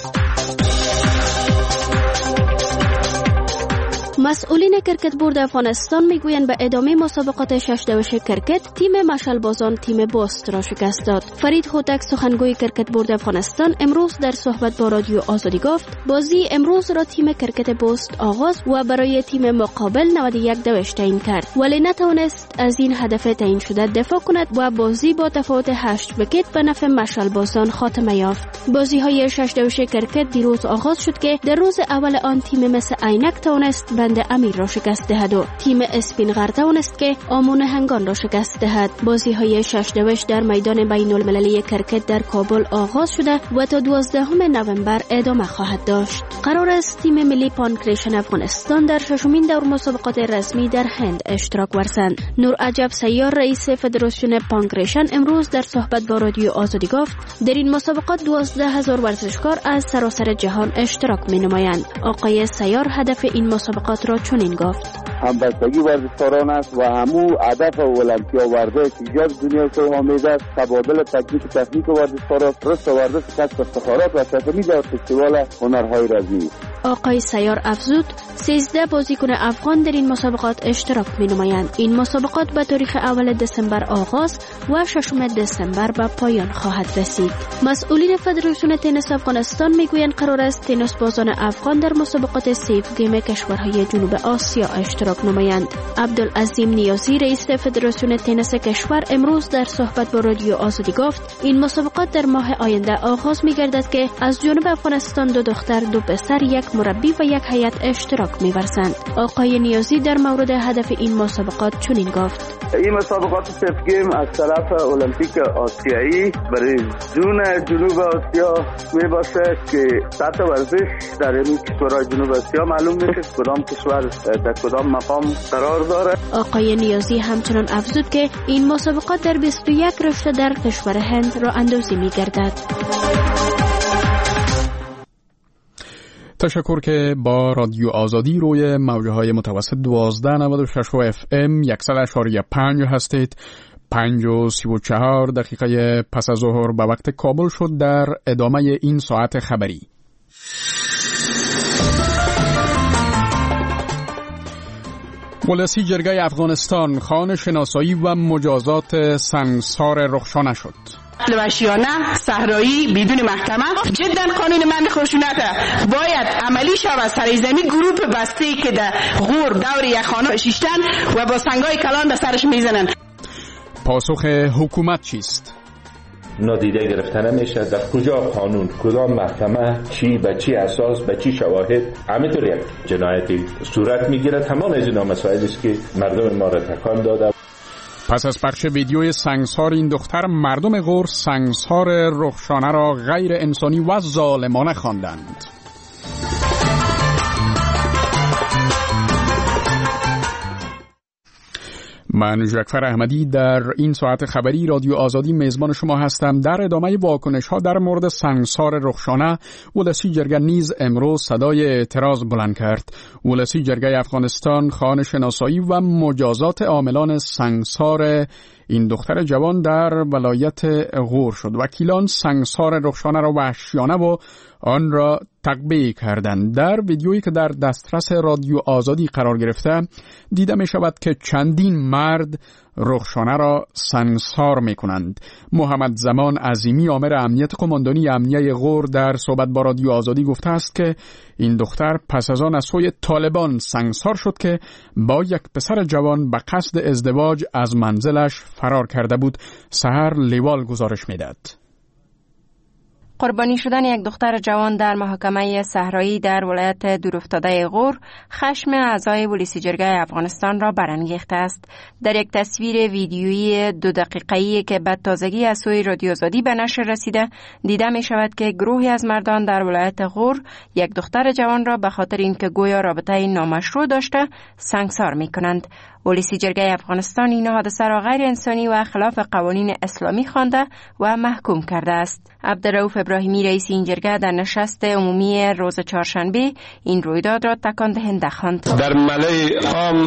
مسئولین کرکت بورد افغانستان میگویند به ادامه مسابقات شش دوش کرکت تیم مشعل بازان تیم باست را شکست داد. فرید هوتک سخنگوی کرکت بورد افغانستان امروز در صحبت با رادیو آزادی گفت بازی امروز را تیم کرکت باست آغاز و برای تیم مقابل نود و یک دوش تعیین کرد، ولی نتوانست از این هدف تعیین شده دفاع کند و بازی با تفاوت هشت ویکت به نفع مشعل بازان خاتمه یافت. بازی های شش دوش کرکت دیروز آغاز شد که در روز اول آن تیم مثل عینک توانست بند امیر را شکست دهد و تیم اسپین غر توانست که آمون هنگان را شکست دهد. بازی های شش دوش در میدان بین المللی کرکت در کابل آغاز شده و تا دوازدهم نوامبر ادامه خواهد داشت. قرار است تیم ملی پانکریشن افغانستان در ششمین دور مسابقات رسمی در هند اشتراک ورزند. نور عجب سیار رئیس فدراسیون پانکریشن امروز در صحبت با رادیو آزادی گفت در این مسابقات دوازده هزار ورزشکار از سراسر جهان اشتراک می نمایند. آقای سیار هدف این مسابقات را چنین گفت: همبستگی ورزشکاران است و همو هدف المپیا ورزش ایجاد دنیای سوهامید است، تبادل تکنیک تکنیک ورزشکاران، رشد ورزش، کسب افتخارات و تفهیم در فستیوال هنرهای رزمی. آقای سیار افزود سیزده بازیکن افغان در این مسابقات اشتراک می نمایند. این مسابقات به تاریخ اول دسامبر آغاز و ششم دسامبر به پایان خواهد رسید. مسئولین فدراسیون تنیس افغانستان میگویند قرار است تنیس بازان افغان در مسابقات سیف گیم کشورهای جنوب آسیا اشتراک نمایند. عبدالعظیم نیازی رئیس فدراسیون تنیس کشور امروز در صحبت با رادیو آزادی گفت این مسابقات در ماه آینده آغاز می‌گردد که از جنوب افغانستان دو دختر، دو پسر، یک مربی و یک هیئت اشتراک می‌ورزند. آقای نیازی در مورد هدف این مسابقات چنین گفت: این مسابقات سیف گیم از طرف المپیک آسیایی برای زون جنوب آسیا میباشه که سطح ورزش در این کشورهای جنوب آسیا معلوم میشه کدام کشور در کدام مقام قرار داره. آقای نیازی همچنان افزود که این مسابقات در بیست و یک رشته در کشور هند راه اندازی می‌گردد. تشکر که با رادیو آزادی روی موجه های متوسط دوازده نود و شش و اف ام صد اشاری پنج هستید. پنج و سی و چهار دقیقه پس از ظهر به وقت کابل شد. در ادامه این ساعت خبری ولسی جرگه افغانستان خواهان شناسایی و مجازات سنگسار رخشانه شد. وحشیانه صحرایی بدون محکمه جدا قانون من خشونت باید عملی شود. سرزمین گروه بسته که در غور دور یک خانه شیشتن و با سنگای کلان به سرش میزنن. پاسخ حکومت چیست؟ نادیده گرفته نمیشه. در کجا قانون، کدام محکمه، چی به چی اساس، به چی شواهد همینطور یک جنایتی صورت میگیره. تمام از اینا مسائلی است که مردم ما را تکان داده. پس از پخش ویدیوی سنگسار این دختر، مردم غور سنگسار رخشانه را غیر انسانی و ظالمانه خواندند. من جعفر احمدی در این ساعت خبری رادیو آزادی میزبان شما هستم. در ادامه واکنش ها در مورد سنگسار رخشانه، ولسی جرگه نیز امروز صدای اعتراض بلند کرد. ولسی جرگه افغانستان خواهان شناسایی و مجازات عاملان سنگسار این دختر جوان در ولایت غور شد. وکیلان سنگسار رخشانه را وحشیانه و آن را تقبیح کردند. در ویدیویی که در دسترس رادیو آزادی قرار گرفته دیده می شود که چندین مرد رخشانه را سنگسار می کنند. محمد زمان عظیمی، آمر امنیت قماندانی امنیه غور، در صحبت با رادیو آزادی گفته است که این دختر پس از آن از سوی طالبان سنگسار شد که با یک پسر جوان به قصد ازدواج از منزلش فرار کرده بود. سحر لیوال گزارش می‌دهد. قربانی شدن یک دختر جوان در محکمه صحرایی در ولایت دورافتاده غور خشم اعضای ولسی جرگه افغانستان را برانگیخته است. در یک تصویر ویدیویی دو دقیقه‌ای که به تازگی از سوی رادیو آزادی به نشر رسیده، دیده می شود که گروهی از مردان در ولایت غور یک دختر جوان را به خاطر اینکه گویا رابطه نامشروع داشته سنگسار می کنند. ولسی جرگه افغانستان این حادثه را غیر انسانی و خلاف قوانین اسلامی خوانده و محکوم کرده است. عبدالرؤوف ابراهیمی رئیس این جرگه در نشست عمومی روز چهارشنبه این رویداد را تکان دهنده خواند. در ملأ عام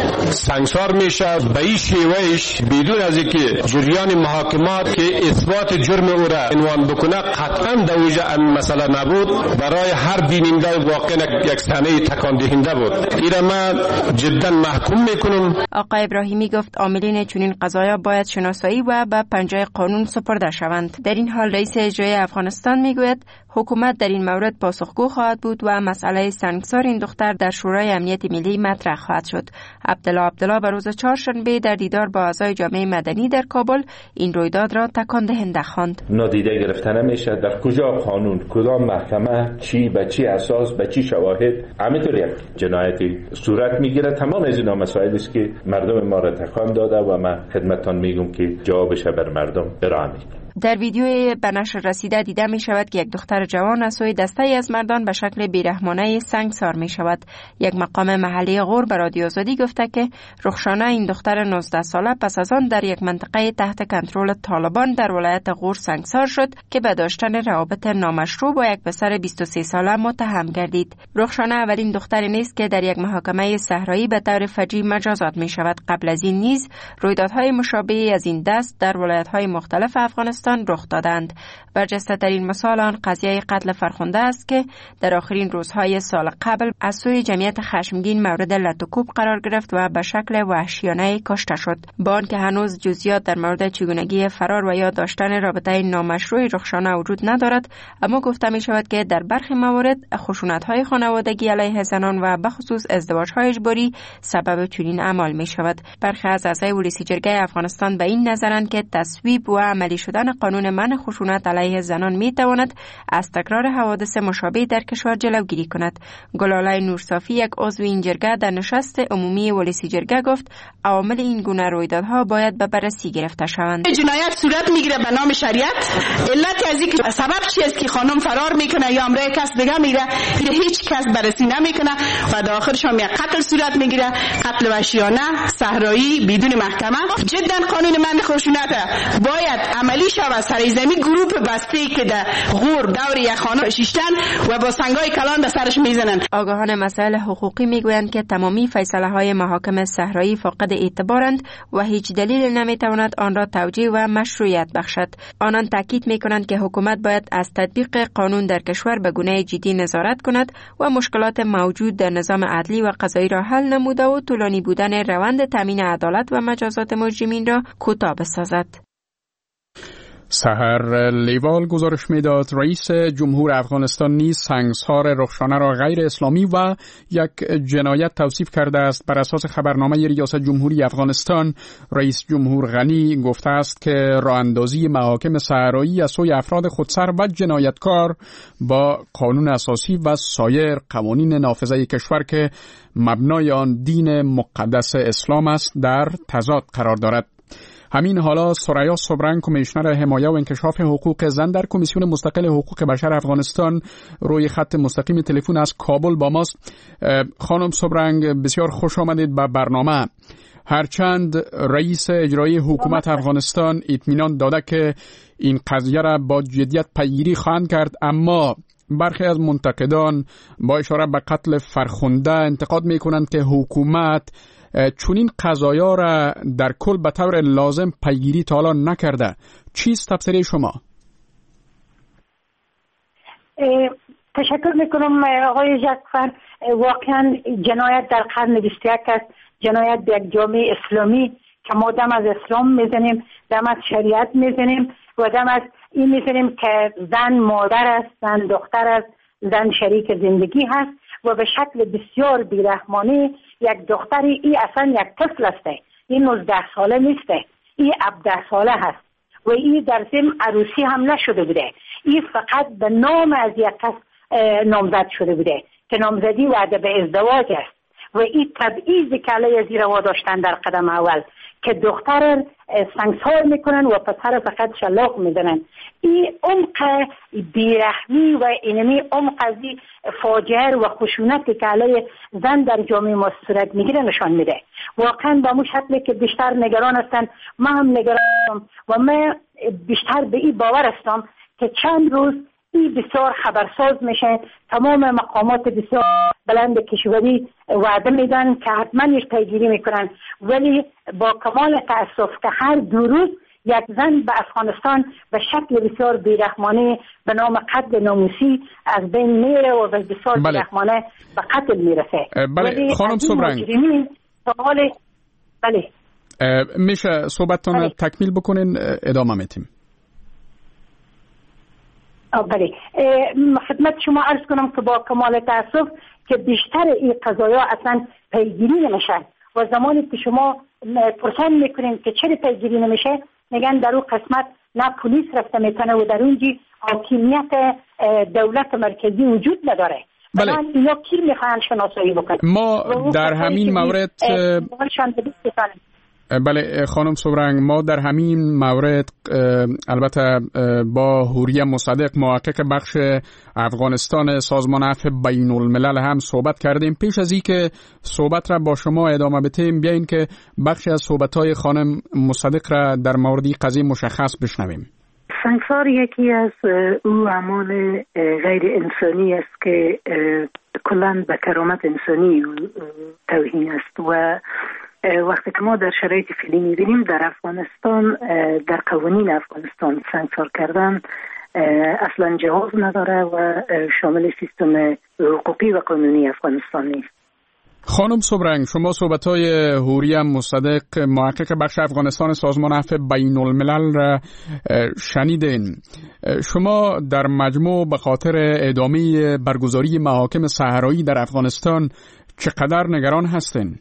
سنگسار میشه به این شیوهش بدون از اینکه جریان محاکمات که اثبات جرم او را عنوان بکنه قطعا دوجه این مسئله نبود. برای هر بیننده واقعا یک صحنه تکان دهنده بود. این من جدا محکوم میکنم. آقای ابراهیمی گفت عاملین چنین قضایا باید شناسایی و به پنجه قانون سپرده شوند. در این حال رئیس اجرایی افغانستان میگوید حکومت در این مورد پاسخگو خواهد بود و مسئله سنگسار این دختر در شورای امنیت ملی مطرح خواهد شد. عبدالله عبدالله بر روز چهارشنبه در دیدار با اعضای جامعه مدنی در کابل این رویداد را تکان دهنده خواند. نادیده گرفته نمیشه. در کجا قانون، کدام محکمه، چی به چی اساس، به چی شواهد همینطور یک جنایتی صورت میگیره. تمام از اینا مسائلی است که مردم ما را تکان داده و من خدمتتان میگم که جوابش بر مردم ارائه میدم. در ویدیوی به نشر رسیده دیده می شود که یک دختر جوان از سوی دسته ای از مردان به شکل بیرحمانه سنگسار می شود. یک مقام محلی غور به رادیو آزادی گفته که رخشانه این دختر نوزده ساله پس از آن در یک منطقه تحت کنترل طالبان در ولایت غور سنگسار شد که به داشتن روابط نامشروع با یک پسر بیست و سه ساله متهم گردید. رخشانه اولین دختری نیست که در یک محکمه صحرایی به طور فجیع مجازات می شود. قبل از این نیز رویدادهای مشابهی از این دست در ولایت‌های مختلف افغانستان رخ دادند. برجسته ترین مثال آن قضیه قتل فرخنده است که در آخرین روزهای سال قبل از سوی جمعیت خشمگین مورد لطوکوب قرار گرفت و به شکل وحشیانه کشته شد. با آنکه هنوز جزئیات در مورد چگونگی فرار و یا داشتن رابطه نامشروع رخشانه وجود ندارد، اما گفته می شود که در برخی موارد خشونت‌های خانوادگی علیه زنان و به خصوص ازدواج‌های اجباری سبب چنین اعمال می شود. برخی از اعضای ولسی جرگه افغانستان به این نظرند که تصویب و عملی شدن قانون منع خشونت علیه زنان می تواند از تکرار حوادث مشابه در کشور جلوگیری کند. گلاله نورصافی، یک عضو این جرگه، در نشست عمومی ولسی جرگه گفت عوامل این گونه رویدادها باید به بررسی گرفته شوند. جنایت صورت میگیره به نام شریعت. علت از اینکه سبب چی است که خانم فرار میکنه یا امرای کس دیگه میره، این هیچ کس بررسی نمیکنه و در آخرش هم یک قتل صورت میگیره، قتل وحشیانه صحرایی بدون محکمه. جدا قانون منع خشونت باید عملی شود. سرزمین گروه بسته که در غور دور یک خانه شیشتن و با سنگای کلان به سرش میزنن. آگاهان مسائل حقوقی میگویند که تمامی فیصله های محاکم صحرایی فاقد اعتبارند و هیچ دلیل نمیتواند آن را توجیه و مشروعیت بخشد. آنان تاکید میکنند که حکومت باید از تطبیق قانون در کشور به گونه جدی نظارت کند و مشکلات موجود در نظام عدلی و قضایی را حل نموده و طولانی بودن روند تامین عدالت و مجازات مجرمین را کوتاه بسازد. سحر لیوال گزارش میداد رئیس جمهور افغانستان نیز سنگسار رخشانه را غیر اسلامی و یک جنایت توصیف کرده است. بر اساس خبرنامه ریاست جمهوری افغانستان، رئیس جمهور غنی گفته است که راه اندازی محاکم صحرایی از سوی افراد خودسر و جنایتکار با قانون اساسی و سایر قوانین نافذه کشور که مبنای آن دین مقدس اسلام است در تضاد قرار دارد. همین حالا سریا صبرنگ، کمیشنر حمایت و انکشاف حقوق زن در کمیسیون مستقل حقوق بشر افغانستان، روی خط مستقیم تلفن از کابل با ماست. خانم صبرنگ، بسیار خوش آمدید به برنامه. هرچند رئیس اجرایی حکومت افغانستان اطمینان داده که این قضیه را با جدیت پیگیری خواهند کرد، اما برخی از منتقدان با اشاره به قتل فرخنده انتقاد می کنند که حکومت چونین قضایا را در کل به طور لازم پیگیری تا حالا نکرده. چیست تفسیر شما؟ تشکر میکنم آقای جعفر. واقعا جنایت در قرن بیست و یک است، جنایت به یک جامعه اسلامی که ما دم از اسلام میزنیم، دم از شریعت میزنیم و دم از این میزنیم که زن مادر است، زن دختر است، زن شریک زندگی هست و به شکل بسیار بیرحمانه یک دختری، این اصلا یک طفل است، این نوزده ساله نیست، این هفده ساله هست و این در ضمن عروسی هم نشده بوده، این فقط به نام از یک کس نامزد شده بوده که نامزدی وعده به ازدواج است و این تبعیضی که علیه زیر روا داشتن در قدم اول که دختر سنگسار میکنن و پسر فقط شلاق میزنن. این عمق بیرحمی و اینمی عمق از فاجعه و خشونتی که علیه زن در جامعه ما صورت میگیره نشان میده. واقعا با مو شکلی که بیشتر نگران هستن، من هم نگران هستم و من بیشتر به این باور هستم که چند روز این بسیار خبرساز میشه، تمام مقامات بسیار بلند کشوری وعده میدن که حتما ایش پیگیری میکنن، ولی با کمال تأسف که هر دو روز یک زن به افغانستان به شکل بسیار بیرحمانه به نام قتل ناموسی از بین میره و بسیار بله. بیرحمانه به قتل میرسه. بله خانم صبرنگ، بله میشه صحبتتون بله. تکمیل بکنین، ادامه میتیم. بله خدمت شما عرض کنم که با کمال تأسف که بیشتر این قضایا اصلا پیگیری نمیشه و زمانی که شما پرسان میکنین که چرا پیگیری نمیشه، میگن در اون قسمت نه پلیس رفته میتونه و در اونجی حاکمیت دولت مرکزی وجود نداره. بله اینا کی میخوان شناسایی بکنن؟ ما در همین مورد بله خانم صبرنگ، ما در همین مورد البته با حوریا مصدق محقق بخش افغانستان سازمان عفو بین الملل هم صحبت کردیم. پیش از این که صحبت را با شما ادامه بدیم، بیاین که بخشی از صحبت‌های خانم مصدق را در مورد قضیه مشخص بشنویم. سنگسار یکی از او اعمال غیر انسانی است که کلاً به کرامت انسانی توهین است و وقتی که ما در شرایط فعلی می‌بینیم در افغانستان، در قوانین افغانستان سنگسار کردن اصلا جواز نداره و شامل سیستم حقوقی و قانونی افغانستان نیست. خانم صبرنگ، شما صحبت‌های حوریا مصدق محقق بخش افغانستان سازمان عفو بین الملل را شنیدین. شما در مجموع به خاطر ادامه برگزاری محاکم صحرایی در افغانستان چقدر نگران هستین؟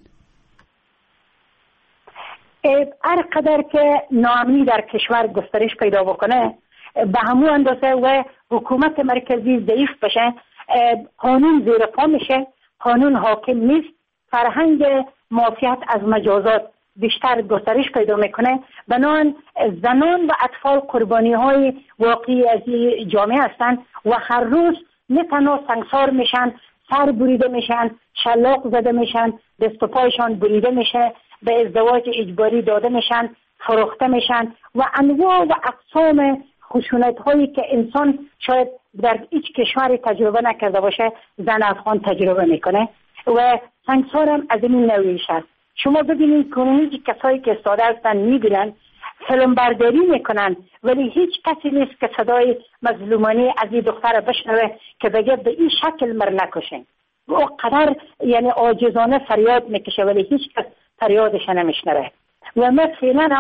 هر قدر که ناامنی در کشور گسترش پیدا بکنه، به همون اندازه و حکومت مرکزی ضعیف بشه، قانون زیر پا میشه، قانون حاکم نیست، فرهنگ معافیت از مجازات بیشتر گسترش پیدا میکنه. بنابراین زنان و اطفال قربانی های واقعی از جامعه هستند و هر روز نه تنها سنگسار میشن، سر بریده میشن، شلاق زده میشن، دست و پایشان بریده میشه، به ازدواج اجباری داده میشن، فروخته میشن و انواع و اقسام خشونت هایی که انسان شاید در هیچ کشوری تجربه نکرده باشه زن افغان تجربه میکنه و سنگسار هم از این نوعیش هست. شما ببینید کنونی کسایی که ساده هستن میبینن، فیلم برداری میکنن، ولی هیچ کسی نیست که صدای مظلومانه از این دختر بشنوه که بگه به این شکل مر نکشین. و قدر یعنی عاجزانه فریاد میکشه ولی هیچ کس فریادش نمیشنوه. و من فعلا هم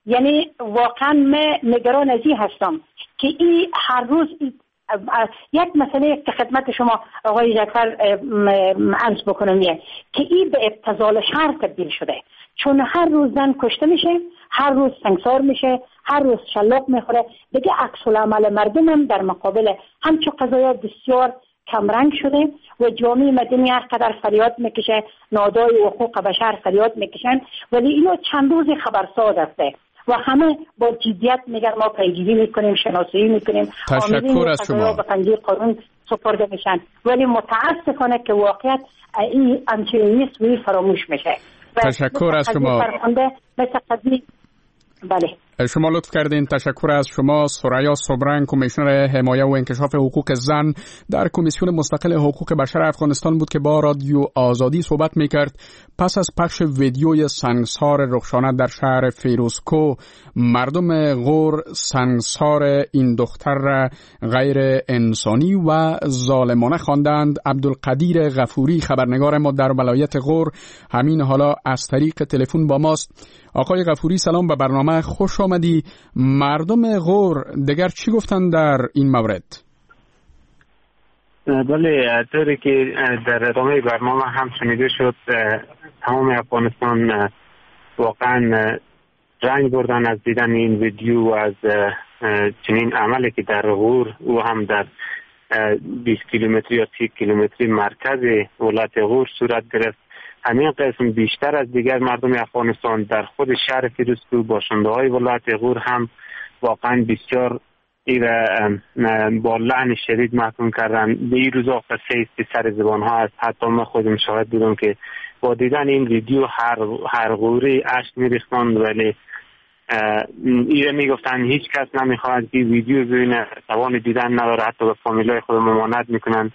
یعنی واقعا من نگران از این هستم که این هر روز ای یک مسئله که خدمت شما آقای جعفر عرض بکنم یه که این به ابتذال شهر تبدیل شده، چون هر روز زن کشته میشه، هر روز سنگسار میشه، هر روز شلاق میخوره. دیگه عکس العمل مردم هم در مقابل همچون قضایا بسیار کمرنگ شده و جامعه مدنی هر قدر فریاد میکشه، نهادهای حقوق بشر فریاد میکشن، ولی اینو چند روز خبرساز هسته و همه با جدیت میگن ما پیگیری میکنیم، شناسایی میکنیم، تشکر از شما. به پنجه قانون سپرده میشن، ولی متاسفانه که واقعیت این همچنین نیست و فراموش میشه. تشکر از شما. مثل قضیه بله شما لطف کردین. تشکر از شما. ثریا صبرنگ، کمیشنر حمایه و انکشاف حقوق زن در کمیسیون مستقل حقوق بشر افغانستان بود که با رادیو آزادی صحبت میکرد. پس از پخش ویدیوی سنگسار رخشانه در شهر فیروزکو، مردم غور سنگسار این دختر را غیر انسانی و ظالمانه خواندند. عبدالقدیر غفوری خبرنگار ما در ولایت غور همین حالا از طریق تلفن با ماست. آقای غفوری سلام به برنامه، خوش آمدی. مردم غور دیگر چی گفتن در این مورد؟ بله، طوری که در ادامه برنامه هم شنیده شد، تمام افغانستان واقعا رنج بردن از دیدن این ویدیو و از چنین عملی که در غور و هم در بیست کیلومتری یا سی کیلومتری مرکز ولایت غور صورت گرفت. همین قسم بیشتر از دیگر مردم افغانستان در خود شهر فیروزکو، باشنده های ولایت غور هم واقعا بسیار ایره با لعن شدید محکوم کردن. به این روزا قصه است سر زبان ها است. حتی من خودم شاهد بودم که با دیدن این ویدیو هر هر غوری اشک میریختند، ولی ایره میگفتن هیچ کس نمیخواهد که ویدیو ببینه، توان دیدن نداره، حتی به فامیلای خود ممانعت میکنن.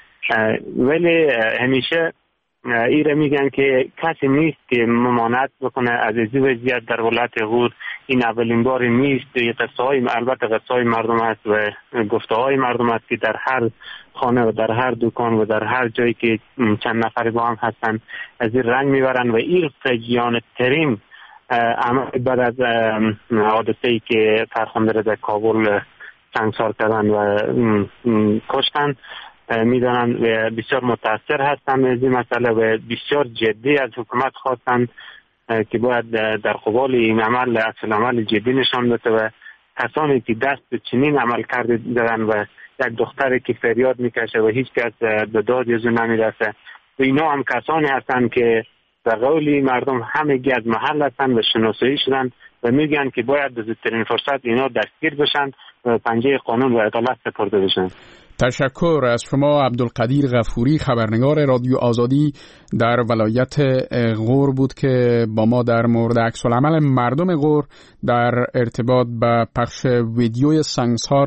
ولی همیشه ایره میگن که کسی نیست که ممانعت بکنه از این وضعیت در ولایت غور. این اولین بار نیست. قصه های البته قصه های مردم است و گفته های مردم است که در هر خانه و در هر دکان و در هر جایی که چند نفری با هم هستن از این رنج میبرن و این فجیانه ترین عمل بعد از حادثه‌ای که فرخنده در کابل سنگسار کردن و کشتن میدانن و بسیار متاثر هستند از این مسئله و بسیار جدی از حکومت خواستند که باید در قبال این عمل اصل عمل جدی نشان بده و کسانی که دست به چنین عمل کرده دارن و یک دختری که فریاد میکشه و هیچ کس به داد یزو نمیرسه و اینا هم کسانی هستند که در قولی مردم همگی از محل هستند و شناسایی شدند و میگن که باید به زودترین فرصت اینا دستگیر بشن و پنجه قانون و عدالت سپرده بشن. تشکر از شما. عبدالقدیر غفوری خبرنگار رادیو آزادی در ولایت غور بود که با ما در مورد عکس العمل مردم غور در ارتباط با پخش ویدیوی سنگسار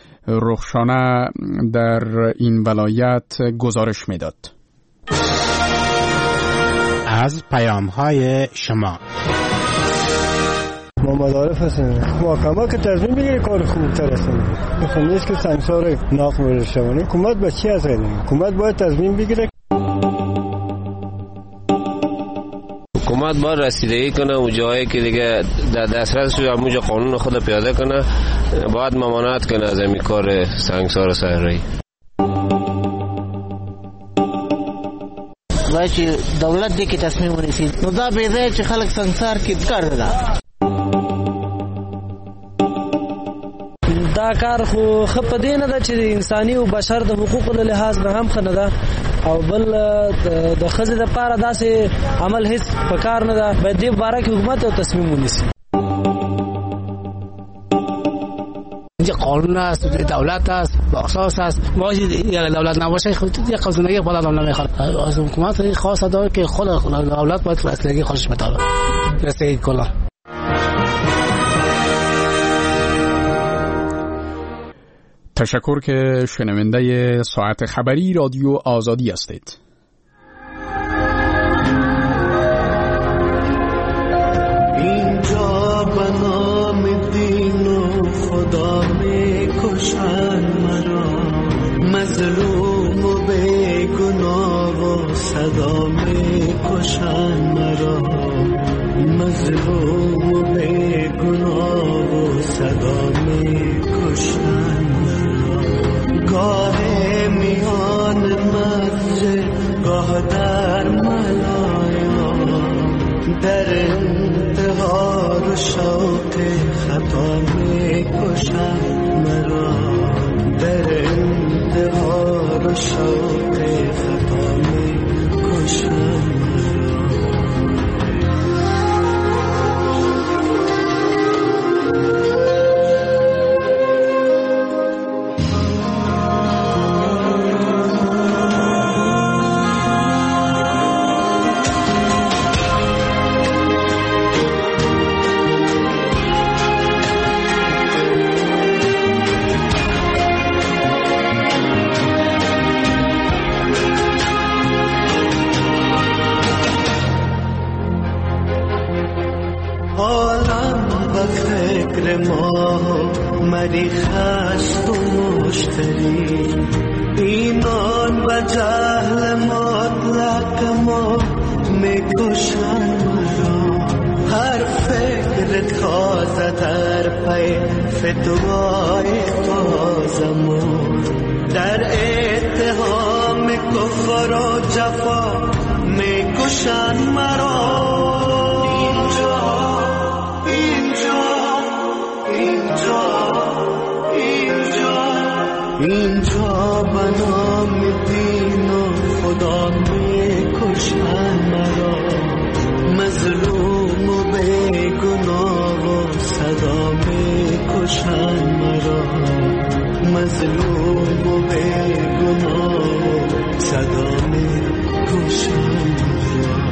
رخشانه در این ولایت گزارش میداد. از پیام‌های شما محمد عارف هستم. محکمه که تصمیم بگیره کار خوبتر است. بخوام نیست که سنگسار ناف مرشوانه. حکومت به چی از غیر؟ حکومت باید تصمیم بگیره. حکومت باید رسیدگی کنه و جایی که دیگه در دسترس شده همونجا قانون خود پیاده کنه، باید ممانعت کنه از این کار سنگسار صحرایی. باید که دولت دی که تصمیم ونیسید نو دا بیده چې خلق سنگسار کې کار ده. دا کار خو خپ دی نه ده چې انساني او بشر د حقوقو له لحاظ نه هم خنه ده او بل د خزې د پاره داسې عمل هیڅ پکار نه ده. باید دې باره کې حکومت او تصمیم ونیسي. اینجا قانون است، دولت است، اساس است. باشه یا دولت نباشه خود یه قانونی بالا دولت نمیخواد. از حکومت خاص داره که خود دولت باید رسیدگی خودش بتاله. رسیدگی کنه. تشکر که شنونده ساعت خبری رادیو آزادی هستید. اینجا بنام دین و خدا می کشن مرا، مظلوم و بے گناه و صدا می کشن مرا، مظلوم و بے گناه شوق خطا می کشد مرا، در انتظار شوق خطا می کشد مرا. مری خست و مشتری اینان و جهل مطلق ما میکشن مرا. هر فکر تازه در پی فتوای تازمون، در اتهام کفر و جفا میکشن مرا. اینجا اینجا اینجا اینجا بنام دین و خدا می کشن مرا. مظلوم و بے گناه و صدا می کشن مرا. مظلوم و بے گناه و صدا می کشن مرا.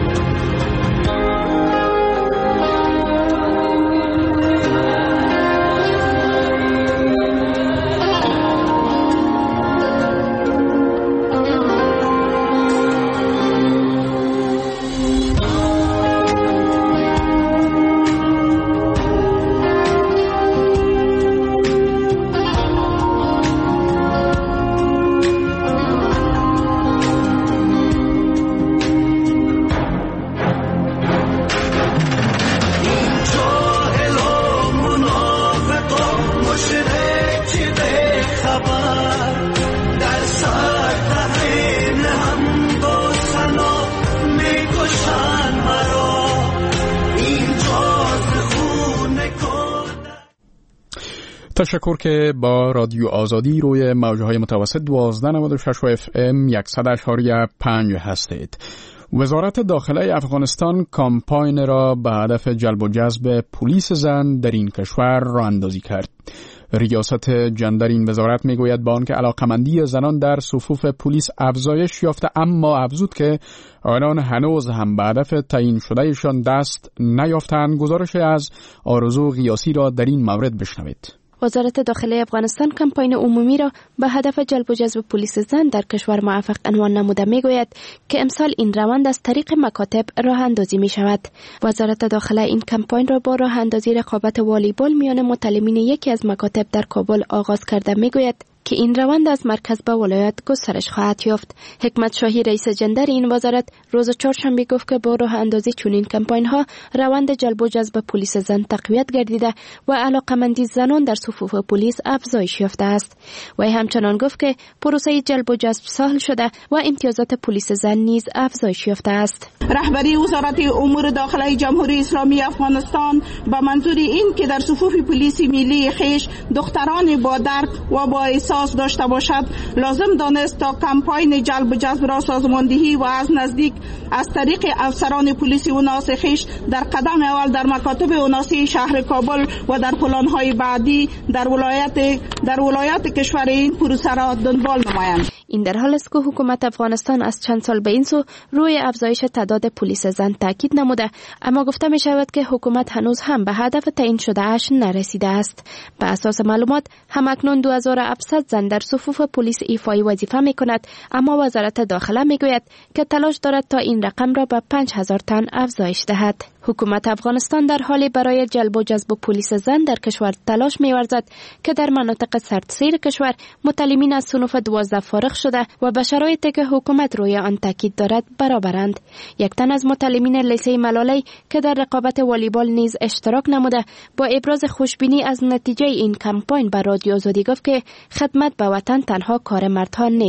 تشکر که با رادیو آزادی روی موجهای متوسط دوازده نود و شش و اف ام صد اشاری پنج هستید. وزارت داخله افغانستان کامپاین را به هدف جلب و جذب پلیس زن در این کشور راه اندازی کرد. ریاست جندر این وزارت میگوید با آنکه علاقمندی زنان در صفوف پلیس افزایش یافته، اما افزود که آنان هنوز هم به هدف تعیین شدهشان دست نیافتند. گزارش از آرزو غیاسی را در این مورد بشنوید. وزارت داخله افغانستان کمپاین عمومی را به هدف جلب و جذب پلیس زن در کشور موفق عنوان نموده میگوید که امسال این روند از طریق مکاتب راه اندازی می شود. وزارت داخله این کمپاین را با راه اندازی رقابت والیبال میان متعلمین یکی از مکاتب در کابل آغاز کرده میگوید که این روند از مرکز به ولایت گسترش خواهد یافت. حکمت شاهی رئیس جندر این وزارت روز چهارشنبه گفت که با راه اندازی چنین کمپاین ها روند جلب و جذب پلیس زن تقویت گردیده و علاقمندی زنان در صفوف پلیس افزایش یافته است. و همچنان گفت که پروسه جلب و جذب سهل شده و امتیازات پلیس زن نیز افزایش یافته است. رهبری وزارت امور داخلی جمهوری اسلامی افغانستان با منظور این که در صفوف پلیس ملی خویش دختران با درک و با احساس داشته باشد، لازم دانست تا کمپاین جلب و جذب را سازماندهی و از نزدیک از طریق افسران پلیس اوناس خویش در قدم اول در مکاتب اوناسی شهر کابل و در پلان‌های بعدی در ولایت در ولایات کشور این پروسه را دنبال نمایند. این در حال است که حکومت افغانستان از چند سال به این سو روی افزایش تعداد پلیس زن تاکید نموده، اما گفته می شود که حکومت هنوز هم به هدف تعیین شده اش نرسیده است. به اساس معلومات همکنون دو هزار و هفتصد زن در صفوف پلیس ایفای وظیفه می کند، اما وزارت داخله می گوید که تلاش دارد تا این رقم را به پنج هزار تن افزایش دهد. حکومت افغانستان در حالی برای جلب و جذب پلیس زن در کشور تلاش می‌ورزد که در مناطق سردسیر کشور متعلمین از صنوف دوازده فارغ شده و به شرایطی که حکومت روی آن تاکید دارد برابرند. یک تن از متعلمین لیسه ملالی که در رقابت والیبال نیز اشتراک نموده با ابراز خوشبینی از نتیجه این کمپاین به رادیو آزادی گفت که خدمت به وطن تنها کار مردها نیست.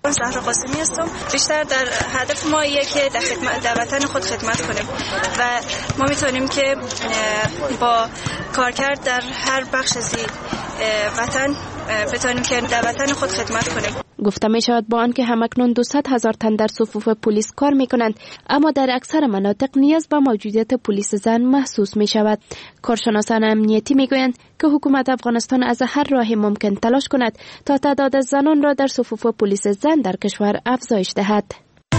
زهرا قاسمی هستم. بیشتر در هدف ما اینه که در خدمت در وطن خود خدمت کنیم و ما میتونیم که با کارکرد در هر بخش از وطن بتونیم که در وطن خود خدمت کنیم. گفته می شود با آنکه همکنون دویست هزار تن در صفوف پلیس کار می کنند، اما در اکثر مناطق نیاز به موجودیت پلیس زن محسوس می شود. کارشناسان امنیتی می گویند که حکومت افغانستان از هر راه ممکن تلاش کند تا تعداد زنان را در صفوف پلیس زن در کشور افزایش دهد.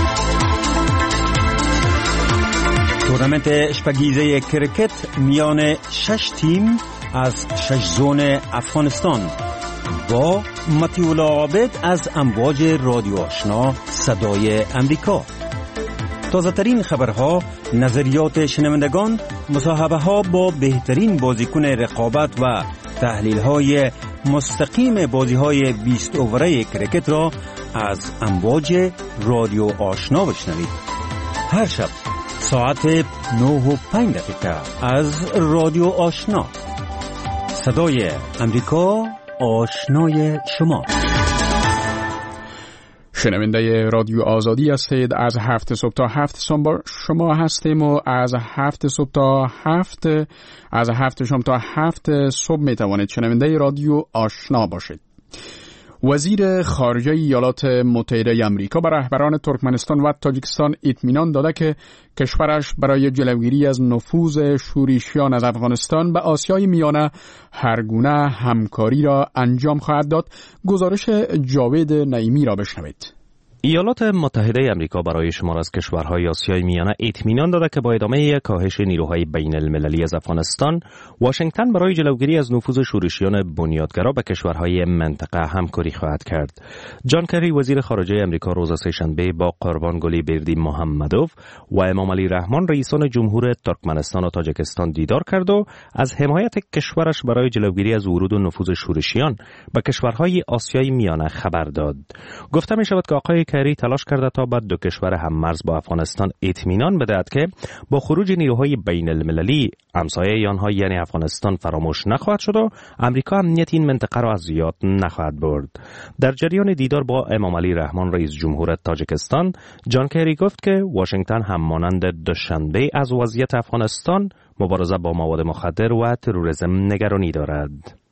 تورنمنت شپگیزه کرکت میان شش تیم از شش زون افغانستان با مطیولا عابد از امواج رادیو آشنا صدای امریکا. تازه ترین خبرها، نظریات شنوندگان، مصاحبه ها با بهترین بازیکن رقابت و تحلیل های مستقیم بازی های بیست اووره کرکت را از امواج رادیو آشنا بشنوید. هر شب ساعت نه و پنج دقیقه از رادیو آشنا صدای امریکا، آشنای شما. شنونده رادیو آزادی هستید. از هفت صبح تا هفت صبح با شما هستیم و از هفت صبح تا هفت از هفت شام تا هفت صبح می توانید شنونده رادیو آشنا باشید. وزیر خارجه ایالات متحده آمریکا به رهبران ترکمنستان و تاجیکستان اطمینان داده که کشورش برای جلوگیری از نفوذ شورشیان از افغانستان به آسیای میانه هر گونه همکاری را انجام خواهد داد. گزارش جاوید نعیمی را بشنوید. ایالات متحده آمریکا برای شمار از کشورهای آسیای میانه اطمینان داده که با ادامه کاهش نیروهای بین المللی از افغانستان، واشنگتن برای جلوگیری از نفوذ شورشیان بنیادگرا به کشورهای منطقه همکاری خواهد کرد. جان کری وزیر خارجه آمریکا روز سه‌شنبه با قربانگلی بردی محمدوف و امام علی رحمان رئیسان جمهور ترکمنستان و تاجیکستان دیدار کرد و از حمایت کشورش برای جلوگیری از ورود و نفوذ شورشیان به کشورهای آسیای میانه خبر داد. گفته می شود که آقای کری تلاش کرده تا بعد دو کشور هم مرز با افغانستان اطمینان بدهد که با خروج نیروهای بین المللی همسایه آنها یعنی افغانستان فراموش نخواهد شد و امریکا امنیت این منطقه را از یاد نخواهد برد. در جریان دیدار با امام علی رحمان رئیس جمهور تاجیکستان، جان کری گفت که واشنگتن هم مانند دوشنبه از وضعیت افغانستان، مبارزه با مواد مخدر و تروریسم نگرانی دارد.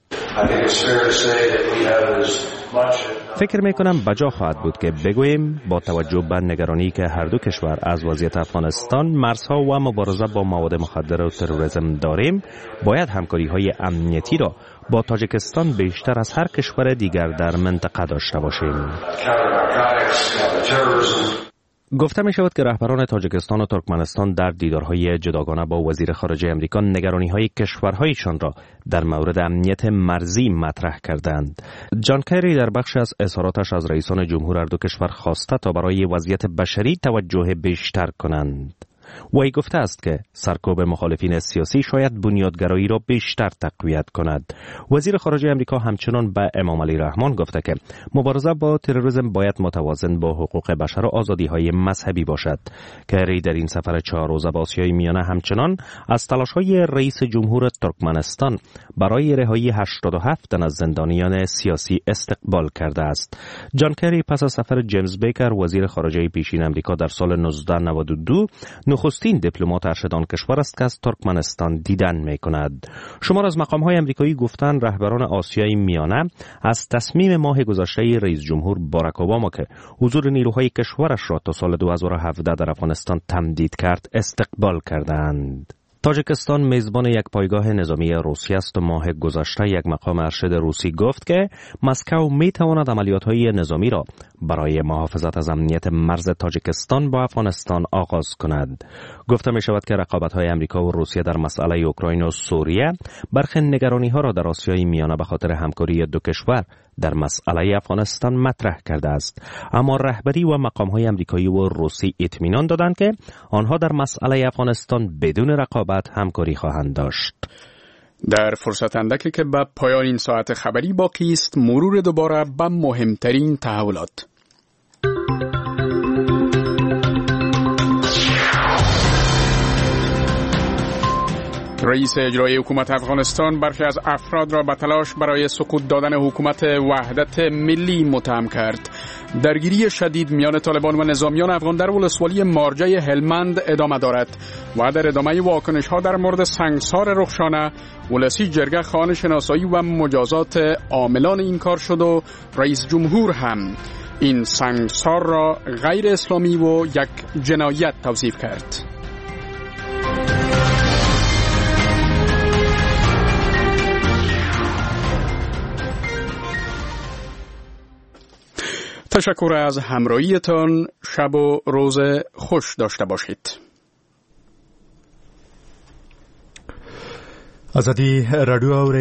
فکر میکنم بجا خواهد بود که بگوییم با توجه به نگرانی که هر دو کشور از وضعیت افغانستان، مرزها و مبارزه با مواد مخدر و تروریسم داریم، باید همکاری های امنیتی را با تاجیکستان بیشتر از هر کشور دیگر در منطقه داشته باشیم. گفته می شود که رهبران تاجیکستان و ترکمنستان در دیدارهای جداگانه با وزیر خارجه امریکا نگرانی‌های کشورهایشان را در مورد امنیت مرزی مطرح کردند. جان کری در بخش از اظهاراتش از رئیسان جمهور هر دو کشور خواسته تا برای وضعیت بشری توجه بیشتر کنند. وی گفته است که سرکوب مخالفین سیاسی شاید بنیادگرایی را بیشتر تقویت کند. وزیر خارجه امریکا همچنان به امام علی رحمان گفته که مبارزه با تروریسم باید متوازن با حقوق بشر و آزادی‌های مذهبی باشد. کری در این سفر چهار روزه به آسیای میانه همچنان از تلاش‌های رئیس جمهور ترکمنستان برای رهایی هشتاد و هفت تن از زندانیان سیاسی استقبال کرده است. جان کری پس از سفر جیمز بیکر وزیر خارجه پیشین امریکا در سال نوزده نود و دو نخستین دیپلمات ارشد آن کشور است که از ترکمنستان دیدن می کند. شمار از مقام‌های آمریکایی گفتند رهبران آسیای میانه از تصمیم ماه گذشته رئیس جمهور باراک اوباما که حضور نیروهای کشورش را تا سال دو هزار و هفده در افغانستان تمدید کرد استقبال کردند. تاجیکستان میزبان یک پایگاه نظامی روسی است و ماه گذشته یک مقام ارشد روسی گفت که مسکو می تواند عملیات‌های نظامی را برای محافظت از امنیت مرز تاجیکستان با افغانستان آغاز کند. گفته می شود که رقابت‌های امریکا و روسیه در مسئله اوکراین و سوریه برخی نگرانی‌ها را در آسیای میانه به خاطر همکاری دو کشور در مسئله افغانستان مطرح کرده است. اما رهبری و مقام‌های آمریکایی و روسی اطمینان دادند که آنها در مسئله افغانستان بدون رقابت همکاری خواهند داشت. در فرصت اندکی که به پایان این ساعت خبری باقی است، مرور دوباره به مهمترین تحولات. رئیس اجرایی حکومت افغانستان برخی از افراد را به تلاش برای سقوط دادن حکومت وحدت ملی متهم کرد. درگیری شدید میان طالبان و نظامیان افغان در ولسوالی مارجه هلمند ادامه دارد و در ادامه واکنش ها در مورد سنگسار رخشانه، ولسی جرگه خواهان شناسایی و مجازات عاملان این کار شد و رئیس جمهور هم این سنگسار را غیر اسلامی و یک جنایت توصیف کرد. تشکر از همراهیتان. شب و روز خوش داشته باشید. آزادی رادیو